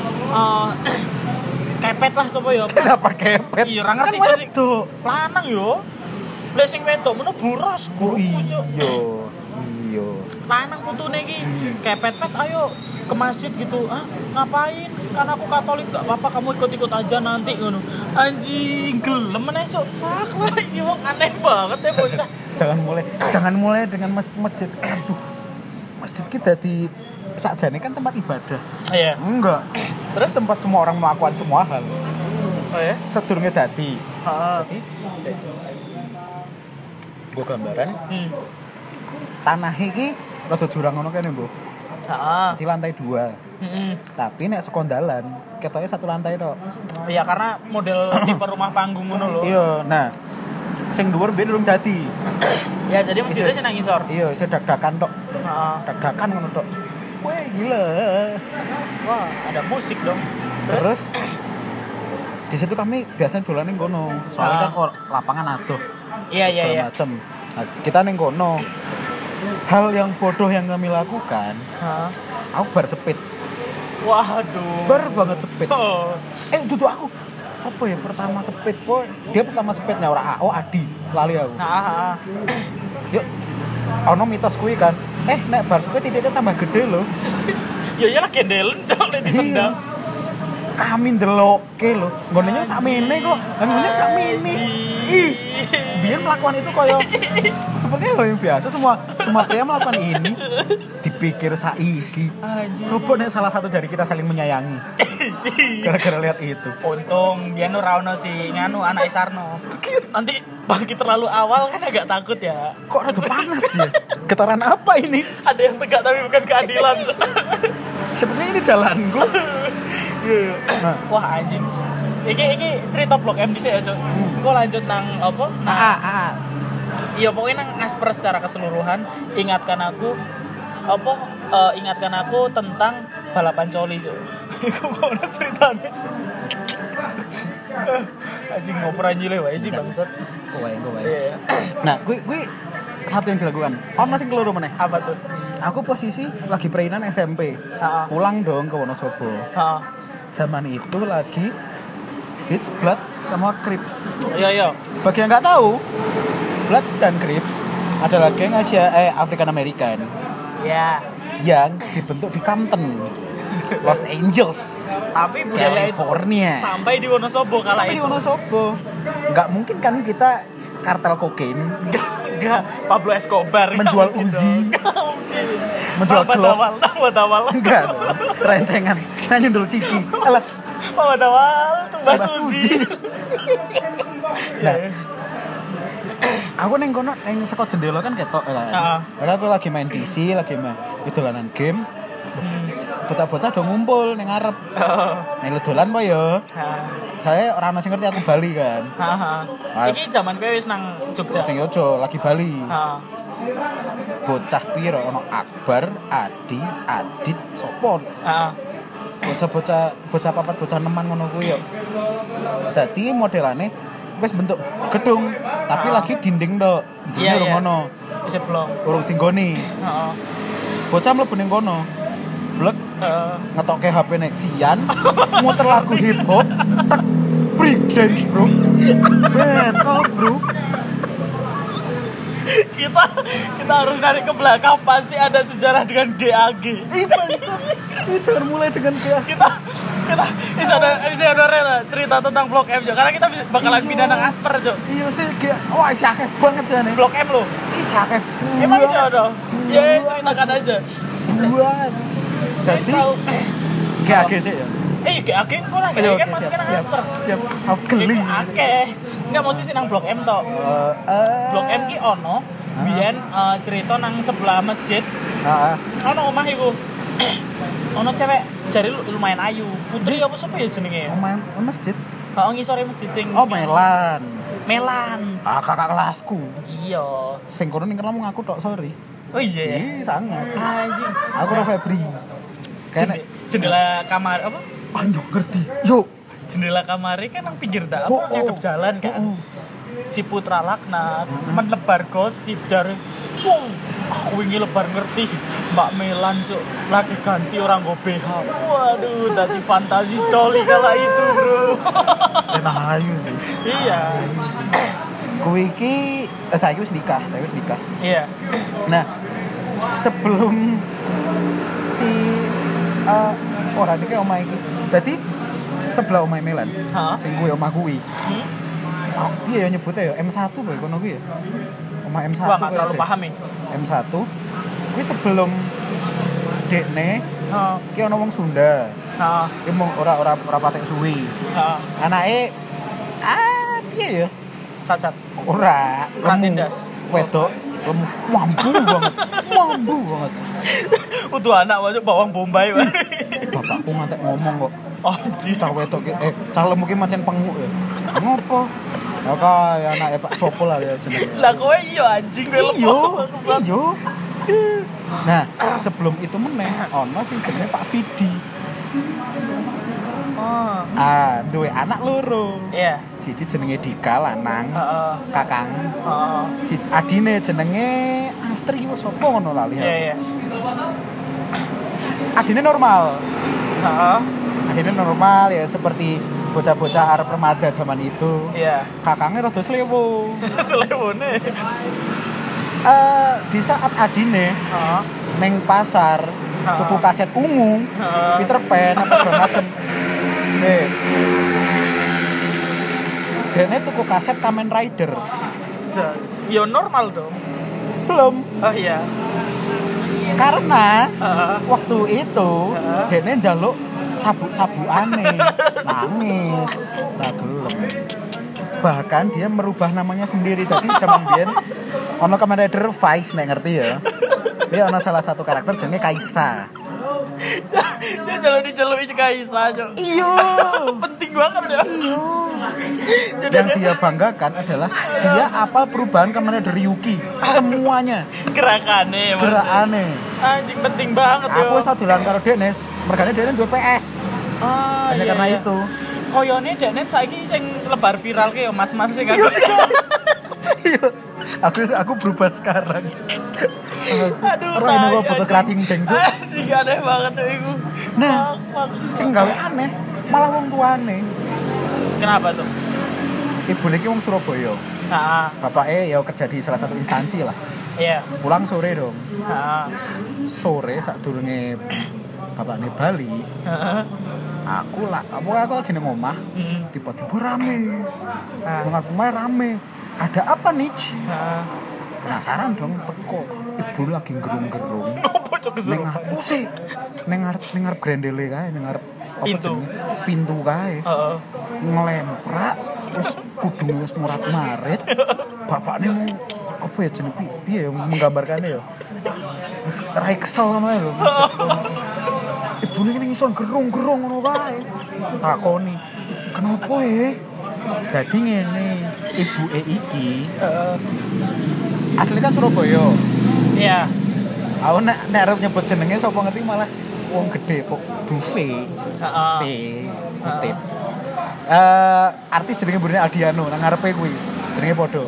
Speaker 1: kepet lah sapa ya.
Speaker 2: Kenapa kepet?
Speaker 1: Iya, ora ngerti
Speaker 2: kan
Speaker 1: sih. Lanang yo. Lek sing wedok meno buras, Bro.
Speaker 2: Iya.
Speaker 1: Lanang putune iki kepet-pet ayo ke masjid gitu. Ah, ngapain? Kan aku Katolik gak apa-apa kamu ikut-ikut aja nanti ngono. Anjing, gelem meneh cok. Fuck lah, iki wong aneh banget ya bocah.
Speaker 2: Jangan mulai dengan masjid. Aduh. Masjid kita di sakjane kan tempat ibadah.
Speaker 1: Iya.
Speaker 2: Enggak. Terus tempat semua orang melakukan semua hal.
Speaker 1: Oh ya?
Speaker 2: Sedurunge dadi.
Speaker 1: Heeh.
Speaker 2: Gue gambaran. Tanah iki rada jurang ngono kene, Mbok.
Speaker 1: Heeh.
Speaker 2: Di lantai 2. Tapi nek sekondalan, ketoke satu lantai tok.
Speaker 1: Iya, karena model tipe rumah panggung ngono lho.
Speaker 2: Iya, nah. Sing dhuwur ben durung dadi.
Speaker 1: Ya, jadi masjidnya sing nang isor.
Speaker 2: Iya, isih dak-dakan tok.
Speaker 1: Heeh.
Speaker 2: Dak-dakan ngono tok. Wah, gila.
Speaker 1: Wah, ada musik dong.
Speaker 2: Terus di situ kami biasanya dolan ning kono. Soalnya kan lapangan adoh.
Speaker 1: Iya.
Speaker 2: Macem. Nah, kita ning kono. Hal yang bodoh yang kami lakukan. Aku bar sepit.
Speaker 1: Waduh.
Speaker 2: Bar banget sepit.
Speaker 1: Oh.
Speaker 2: Duduk aku. Sopo ya pertama sepit, boy? Dia pertama sepitnya ora Adi, lali aku. Yuk. Ono mitos kuwi kan. Nek bar sepit titiknya tambah gede loh.
Speaker 1: Ya iyalah gendelen dong nek ditendang.
Speaker 2: Kami ndelokke lho. Nggone sakmene kok. Nggone sakmene. Ih. Biar melakukan itu koyo sepertinya hal yang biasa, semua pria melakukan ini. Dipikir saiki. Coba nek salah satu dari kita saling menyayangi. Gara-gara lihat itu.
Speaker 1: Untung biyen ora ono si nganu anak Sarno. Nanti bangkit terlalu awal kan agak takut ya.
Speaker 2: Kok rada panas ya? Getaran apa ini?
Speaker 1: Ada yang tegak tapi bukan keadilan.
Speaker 2: Sepertinya ini jalanku.
Speaker 1: Wah anjing. Iki cerita Blok M dhisik ya, Cuk. Engko lanjut nang apa? Iya, pokoknya nang Asper secara keseluruhan ingatkan aku tentang balapan coli, Cuk. Iku kok ono ceritane. Anjing ngoper anjile wae sih bangsat.
Speaker 2: Kowe. Nah, gue satu yang dilakukan. Masih keloro meneh.
Speaker 1: Apa tuh?
Speaker 2: Aku posisi lagi perainan SMP. Pulang dong ke Wonosobo. Zaman itu lagi hits Bloods sama Crips.
Speaker 1: Iya.
Speaker 2: Bagi yang nggak tahu, Bloods dan Crips adalah geng African American.
Speaker 1: Ya.
Speaker 2: Yang dibentuk di Compton, Los Angeles,
Speaker 1: tapi budaya
Speaker 2: California.
Speaker 1: Sampai di Wonosobo kala
Speaker 2: Sampai di Wonosobo. Nggak mungkin kan kita kartel kokain.
Speaker 1: Enggak, Pablo Escobar
Speaker 2: menjual Uzi. Menjual Glock.
Speaker 1: Awal.
Speaker 2: Enggak. Rencengan. Nah nyundul ciki. Alah.
Speaker 1: Awal tumbas Uzi.
Speaker 2: Nah. Aku neng kono neng saka jendela kan ketok lah. Aku lagi main PC, lagi main dolanan game. bocah-bocah do ngumpul ning ngarep. Nek dolan po ya. Saya ora ono sing ngerti aku Bali kan.
Speaker 1: Iki zaman kowe wis nang Jogja.
Speaker 2: Ning Yojo lagi Bali.
Speaker 1: Heeh.
Speaker 2: Bocah piro ono Akbar, Adi, Adit, sopo. Bocah papat bocah neman ngono kuwi yo. Dadi modelane wis bentuk gedung tapi lagi dinding tok. Jenenge urung ngono.
Speaker 1: Wis blok.
Speaker 2: Urung dinggoni.
Speaker 1: Heeh.
Speaker 2: Bocah mlebu ning kono. Blek. Ngetokke HP Nexian, muter lagu hip hop, tek break dance, bro. Betul, bro.
Speaker 1: kita harus narik ke belakang, pasti ada sejarah dengan GAG.
Speaker 2: Jangan mulai dengan GAG.
Speaker 1: kita ada rela cerita tentang Blok M juga, karena kita bakalan pindah nang Asper jo.
Speaker 2: Iya sih, wah isi akeh banget jane.
Speaker 1: Blok M lo.
Speaker 2: Isi akeh.
Speaker 1: Emang isi ada. Ya ceritakan aja.
Speaker 2: Buat. Jadi GAG sih ya.
Speaker 1: GAG kok lah, GAG kan masuk nang Asper.
Speaker 2: Siap. Aku geli.
Speaker 1: Akeh. Enggak mesti sih nang Blok M tok. Blok M ki ono biyen cerita nang sebelah masjid. Heeh. Ono omah iku. Ono cewek jari lumayan ayu. Putri apa sapa ya jenenge?
Speaker 2: Omah masjid.
Speaker 1: Heeh, ngisore masjid sing.
Speaker 2: Oh, Melan.
Speaker 1: Kakak
Speaker 2: kelasku.
Speaker 1: Iya.
Speaker 2: Sing kono ning ngomong aku tok, sorry.
Speaker 1: Oh iya ya.
Speaker 2: Sangat.
Speaker 1: Anjing.
Speaker 2: Aku ro Febri. Kene
Speaker 1: jendela kamar apa?
Speaker 2: Aduh ngerti. Yo.
Speaker 1: Jendela kamarnya kan nang pinggir dak apa ngadep jalan kan. Si Putra Laknat menebar gosip jare. Aku ingin lebar ngerti Mbak Melan cuk lagi ganti orang go BH. Waduh, tadi fantasi coli kala itu, bro.
Speaker 2: Cenah ayu sih.
Speaker 1: Iya.
Speaker 2: Kowe iki saya wis nikah.
Speaker 1: Iya.
Speaker 2: Nah, sebelum si orang iki omah iki. Berarti sebelah omah Melan. Sing kuwi omah kuwi. Iya ya nyebutnya ya M1 bae kono kuwi ya. Omah M1.
Speaker 1: Wah, enggak terlalu paham nih.
Speaker 2: M1. Kuwi sebelum dekne ki ono wong Sunda. Ki mung ora patek suwi. Anake piye ya?
Speaker 1: Cacat.
Speaker 2: Ora
Speaker 1: tindas.
Speaker 2: Wedok mampu banget.
Speaker 1: Utuh anak wae bawang bombay wae.
Speaker 2: Bapakku ngantek ngomong kok.
Speaker 1: Oh,
Speaker 2: cah wedok cah lemu ki macen penguk ya. Ngopo? Ya kaya anake Pak Sopo lah ya jenenge.
Speaker 1: Lah kowe iya anjing kowe lemah.
Speaker 2: Iya. Nah, sebelum itu meneh ono sing jenenge Pak Vidi. Duwe anak loro.
Speaker 1: Iya.
Speaker 2: Siji jenenge Dika lanang. Kakang. Si adine jenenge Astri apa sapa ngono lali.
Speaker 1: Iya.
Speaker 2: Adine normal. Adine normal ya seperti bocah-bocah arep remaja zaman itu.
Speaker 1: Iya.
Speaker 2: Kakangnya rada slewo.
Speaker 1: Slewone.
Speaker 2: Di saat adine neng pasar tuku kaset ungu, Peter Pan apa segala macem. Dene tuku kaset Kamen Rider.
Speaker 1: Ya normal dong.
Speaker 2: Belum.
Speaker 1: Oh iya.
Speaker 2: Karena waktu itu dene njaluk sabuk-sabukane. Nangis. Lah gelem. Bahkan dia merubah namanya sendiri. Tadi zaman biyen ono Kamen Rider Vice nek ngerti ya. Dia ono salah satu karakter jenenge Kaisa.
Speaker 1: Dia jalur-jalur Kaisa aja.
Speaker 2: Iya.
Speaker 1: Penting banget ya.
Speaker 2: Iya. Yang dia banggakan adalah dia apal perubahan Kamen Rider Ryuki. Semuanya.
Speaker 1: Gerakane. Anjing penting banget ya.
Speaker 2: Aku wis tau dolan karo Denes, mergane Denes duwe PS. Hanya
Speaker 1: iya,
Speaker 2: karena
Speaker 1: iya.
Speaker 2: itu.
Speaker 1: Koyone Denes saiki sing lebar viral ki ya mas-mas sing aku.
Speaker 2: Iya. Aku berubah sekarang.
Speaker 1: Aduh,
Speaker 2: orang ini kok foto kerating deng cuk.
Speaker 1: Anjing aneh banget cuk iku.
Speaker 2: Nah, sing gawe aneh malah wong tuane.
Speaker 1: Kenapa tuh?
Speaker 2: Ibu niki wong Surabaya. Bapaknya ya kerja di salah satu instansi lah.
Speaker 1: Iya.
Speaker 2: Pulang sore dong. Sore sadurunge bapakne Bali. Aku lagi nang omah. Tiba-tiba rame. Omah rame. Ada apa nih? Penasaran dong teko. Ibu lagi gerung-gerung. Ning aku sih ning ngarep grendele kae, ning ngarep pintu kae. Ngelemprak terus kudune wis murat-marit. Bapakne mau apa ya jenenge piye ya menggambarkannya ya. Terus rai kesel ngono ya lho. Ibune ki ngisor gerung-gerung ngono wae. Takoni, "Kenapa Dadi ngene, ibuke iki asli kan Surabaya.
Speaker 1: Iya.
Speaker 2: Aku nek arep nyebut jenenge sapa ngerti malah wong gede kok Buffet.
Speaker 1: Heeh.
Speaker 2: Kutip. Artis jenenge Burine Aldiano nang ngarepe kuwi. Jenenge padha.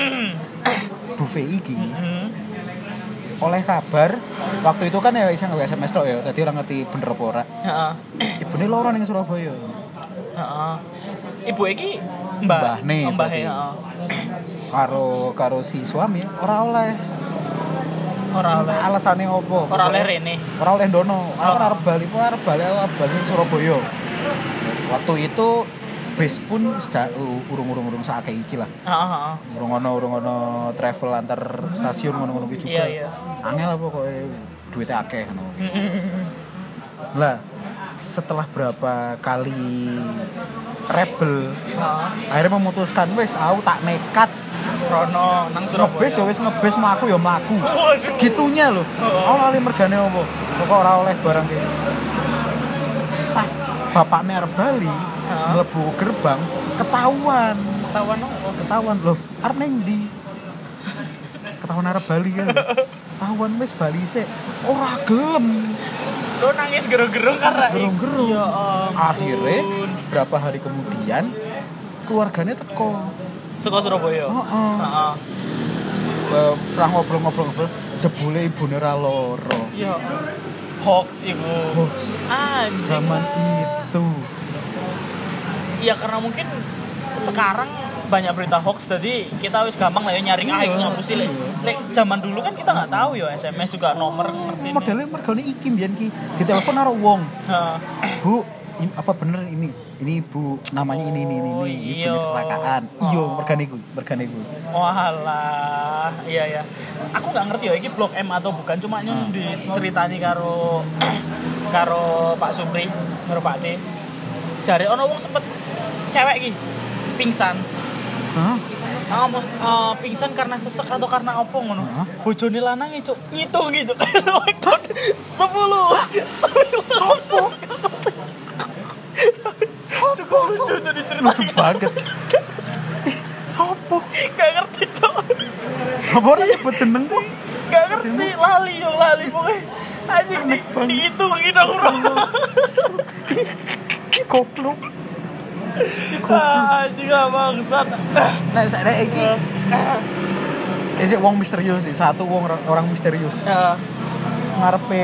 Speaker 2: Buffet iki. Oleh kabar waktu itu kan ya iseng nggawe SMS tok ya. Dadi ora ngerti bener apa ora.
Speaker 1: Heeh.
Speaker 2: Ibune loro ning Surabaya.
Speaker 1: Heeh. Ibu iki mbahne. Mbahe, heeh.
Speaker 2: Karo si suami ora oleh. Alasane opo?
Speaker 1: Ora oleh rene.
Speaker 2: Ora oleh ndono. Aku arep bali ning Surabaya. Waktu itu bis pun urung sakake iki lah.
Speaker 1: Heeh.
Speaker 2: Urung ono travel antar stasiun ngono-ngono kuwi juga.
Speaker 1: Iya.
Speaker 2: Angel apa kok duwite akeh ngono. Lah, setelah berapa kali rebel, akhirnya memutuskan wis aku tak nekat
Speaker 1: Rono nang Surabaya.
Speaker 2: Ngebis ya wis ngebis mlaku ya mlaku. Segitunya lho. Ora oleh mergane apa. Kok ora oleh barang iki. Pas bapakne arep bali, mlebu gerbang ketahuan. Ketahuan lho. Arep ning ndi? Ketahuan arep bali kan. Ketahuan wis bali sik. Ora gelem.
Speaker 1: Lo nangis gerung-gerung karena
Speaker 2: gerung-gerung.
Speaker 1: Ya
Speaker 2: Akhirnya berapa hari kemudian keluarganya teko.
Speaker 1: Saka Surabaya.
Speaker 2: Heeh. Setelah ngobrol-ngobrol jebule ibune ra loro.
Speaker 1: Iya. Hoax iku. Anjing.
Speaker 2: Zaman itu.
Speaker 1: Iya karena mungkin sekarang banyak berita hoax, jadi kita wis gampang lah ya nyaring ngapusi lek zaman dulu kan kita nggak tahu ya SMS juga nomor ngerti.
Speaker 2: Modelnya mergane iki mbiyen ki ditelepon karo wong. Bu, apa bener ini ibu namanya ini ibunya kecelakaan. Iya, mergane iku.
Speaker 1: Walah, iya. Aku nggak ngerti ya iki blok M atau bukan, cuma diceritani karo Pak Supri, karo Pak T. Jare ono wong sempet cewek iki pingsan. Pingsan karena sesek atau karena apa ngono. Bojone lanang itu ngitung gitu. 10. Sopo? Cukup lucu tuh diceritain.
Speaker 2: Lucu banget. Sopo?
Speaker 1: Gak ngerti cok.
Speaker 2: Apa ora nyebut jeneng kok?
Speaker 1: Gak ngerti, lali pokoknya. Anjing dihitung gitu bro.
Speaker 2: Goblok.
Speaker 1: Anjing bangsat.
Speaker 2: Nah, saya iki wong misterius sih, satu orang misterius. Ngarepe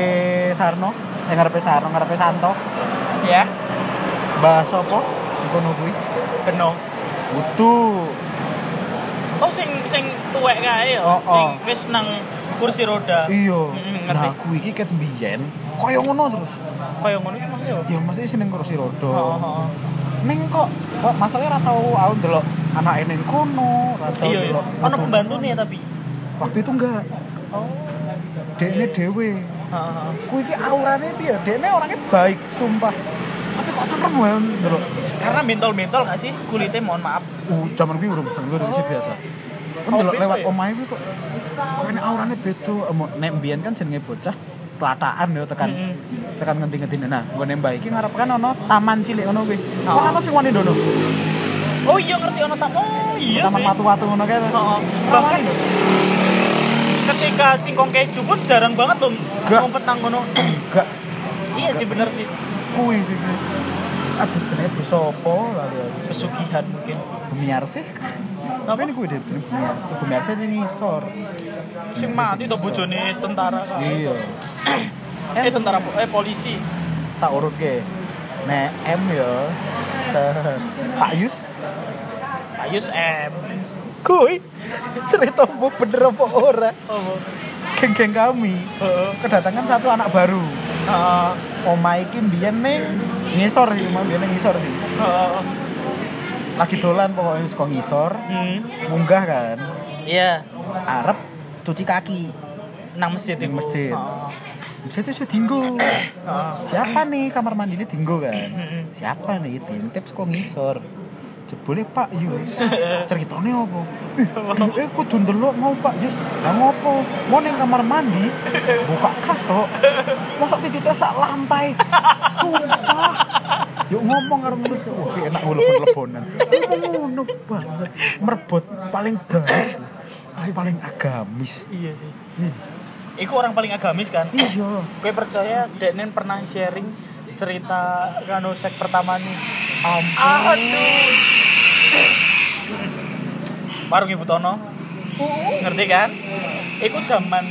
Speaker 2: Santo.
Speaker 1: Ya.
Speaker 2: Mbah sapa? Sing kono kuwi.
Speaker 1: Beno.
Speaker 2: Butuh.
Speaker 1: Oh sing tuwek kae ya. Sing wis nang kursi roda.
Speaker 2: Iya.
Speaker 1: Ngerti.
Speaker 2: Nah, kuwi iki ket mbiyen kaya ngono terus.
Speaker 1: Kaya ngono iki maksudnya.
Speaker 2: Ya mesti sing ning kursi roda. Ning kok masalahnya ora tau aku ndelok anake ning kono, ora tau ndelok.
Speaker 1: Iya. Ono pembantune ya tapi.
Speaker 2: Waktu itu enggak.
Speaker 1: Oh.
Speaker 2: Dekne dhewe. Kuwi iki aurane piye? Dekne orangnya baik, sumpah. Tapi kok serem wae ndelok.
Speaker 1: Karena mentol-mentol enggak sih kulitnya, mohon maaf.
Speaker 2: Zaman kuwi urung sih biasa. Ndelok lewat omahe kuwi kok kene aurane beda. Nek mbiyen kan jenenge bocah telataan ya tekan ngendi-ngendine. Nah, nggone Mbah iki ngarep kan ono taman cilik ngono kuwi. Ora ono sing wani ndono.
Speaker 1: Oh iya ngerti ono taman. Oh iya
Speaker 2: taman
Speaker 1: sih.
Speaker 2: Watu-watu ngono kae.
Speaker 1: Bahkan ketika singkong keju pun jarang banget loh ngumpet nang ngono.
Speaker 2: Enggak.
Speaker 1: Iya sih bener sih.
Speaker 2: Kuwi sih. Aduh, jenenge Bu Sopo lali.
Speaker 1: Pesugihan mungkin.
Speaker 2: Bumiarsih. Apa ini kuwi jenenge Bumiarsih? Bumiarsih sing ngisor.
Speaker 1: Sing mati to bojone tentara kan.
Speaker 2: Iya.
Speaker 1: Tentara polisi.
Speaker 2: Tak urutke. Nek M ya Pak Yus.
Speaker 1: Pak Yus M.
Speaker 2: Kuwi cerita bener apa ora?
Speaker 1: Oh.
Speaker 2: Geng-geng kami kedatangan satu anak baru. Omah iki mbiyen ning ngisor sih, ngisor sih. Lagi dolan pokoknya saka ngisor. Munggah kan.
Speaker 1: Iya.
Speaker 2: Arep cuci kaki
Speaker 1: nang masjid itu.
Speaker 2: Masjid itu dinggo. Siapa nih kamar mandinya dinggo kan? Siapa nih? Tintip saka ngisor. Jebule Pak Yus. Ceritane opo? Kudu ndelok mau Pak Yus. Lah ngopo? Mau ning kamar mandi buka katok. Mosok titite sak lantai. Sumpah. Yuk ngomong karo ngelus kok. Wah, enak lebon-lebonan. Ngono banget. Merebut paling baik. Paling agamis.
Speaker 1: Iya sih. Iku orang paling agamis kan?
Speaker 2: Iya.
Speaker 1: Gue percaya Denen pernah sharing cerita kanu sek pertama nih. Aduh. Warung Ibu Tono. Ngerti kan? Iku zaman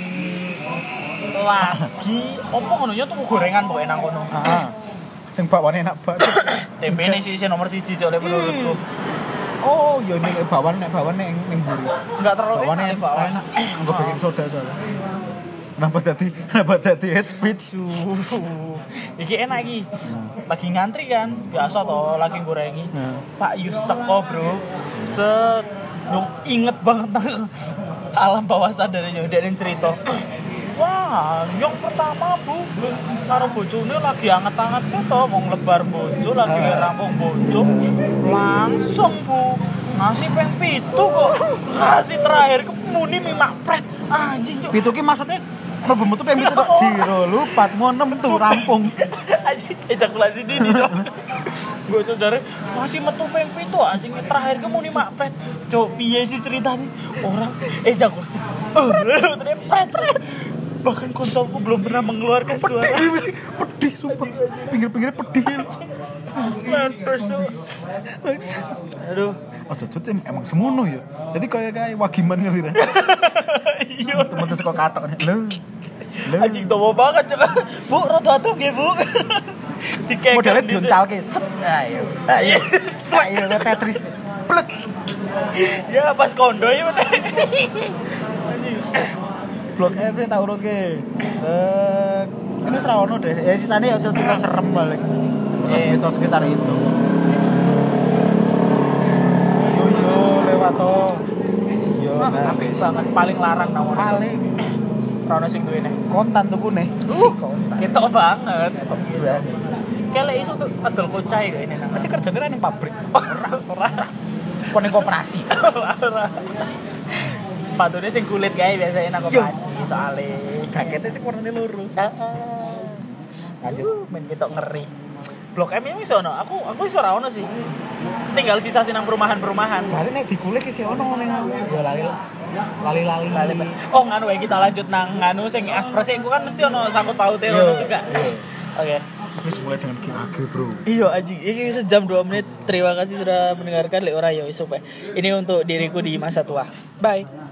Speaker 1: lagi opo ngono yo tuku gorengan kok enak ngono.
Speaker 2: Heeh. Sing bakwane enak banget.
Speaker 1: Tempene sih nomor 1 cok lek menurutku.
Speaker 2: Oh, ya ning bakwan ning mburi.
Speaker 1: Enggak terlalu
Speaker 2: Bakwane enak. Engko bikin soda soalnya. Kenapa dadi head speech?
Speaker 1: Iki enak iki. Lagi ngantri kan, biasa toh lagi gorengi. Pak Yus teko, Bro. Set inget banget nang alam bawah sadarnya dia cerita. Wah, yang pertama Bu, karo bojone lagi anget-anget to, wong lebar bojo lagi rampung bojo. Langsung Bu, ngasih peng 7 kok. Ngasih terakhir kemuni mie makpret. Anjing, Cuk.
Speaker 2: 7 ki maksudnya mlebu metu peng 7 tok jiro lupat mau 6 tuh rampung.
Speaker 1: Anjing, ejakulasi dini dong. Gue cari masih metu peng 7 anjing terakhir kemuni makpret. Cuk, piye sih ceritanya? Orang ejakulasi. Pret. Bahkan kontolku belum pernah mengeluarkan suara.
Speaker 2: Pedih sumpah. Pinggir-pinggirnya pedih.
Speaker 1: Aduh.
Speaker 2: Oh, jujur emang semono ya. Jadi kayak wagiman gitu kan.
Speaker 1: Iya.
Speaker 2: Temen-temen kok katok.
Speaker 1: Anjing towo banget, Cuk. Bu, rada atuh nggih, Bu. Dikek.
Speaker 2: Modelnya dioncalke. Set. Ayo. Ayo Tetris. Plek.
Speaker 1: Ya pas kondo ya bener.
Speaker 2: Blok F tak urut ke. Ini serawono deh. Ya sisanya ya cerita serem balik. Mitos sekitar itu. Yo lewat to. Yo
Speaker 1: apik banget paling larang nang
Speaker 2: paling.
Speaker 1: Rono sing duwene.
Speaker 2: Kontan tukune. Kontan.
Speaker 1: Ketok banget. Kele iso tuh adol kocai kok ini nang.
Speaker 2: Mesti kerjane ning pabrik.
Speaker 1: Ora.
Speaker 2: Kon ning koperasi.
Speaker 1: Ora. Sepatunya sing kulit kae biasanya nang koperasi soalnya
Speaker 2: jaketnya sing warnane loro.
Speaker 1: Lanjut men ketok ngeri. Blok M yang iso ono. Aku iso ora ono sih. Tinggal sisa nang perumahan-perumahan.
Speaker 2: Jare nek dikulik isi ono ning aku. Ya lali.
Speaker 1: Oh, nganu ya kita lanjut nang nganu sing ekspresi iku kan mesti ono sangkut paute ono juga. Oke.
Speaker 2: Wis mulai dengan GAG, Bro.
Speaker 1: Iya anjing, ini sejam 2 menit. Terima kasih sudah mendengarkan. Lek ora ya isuk. Ini untuk diriku di masa tua. Bye.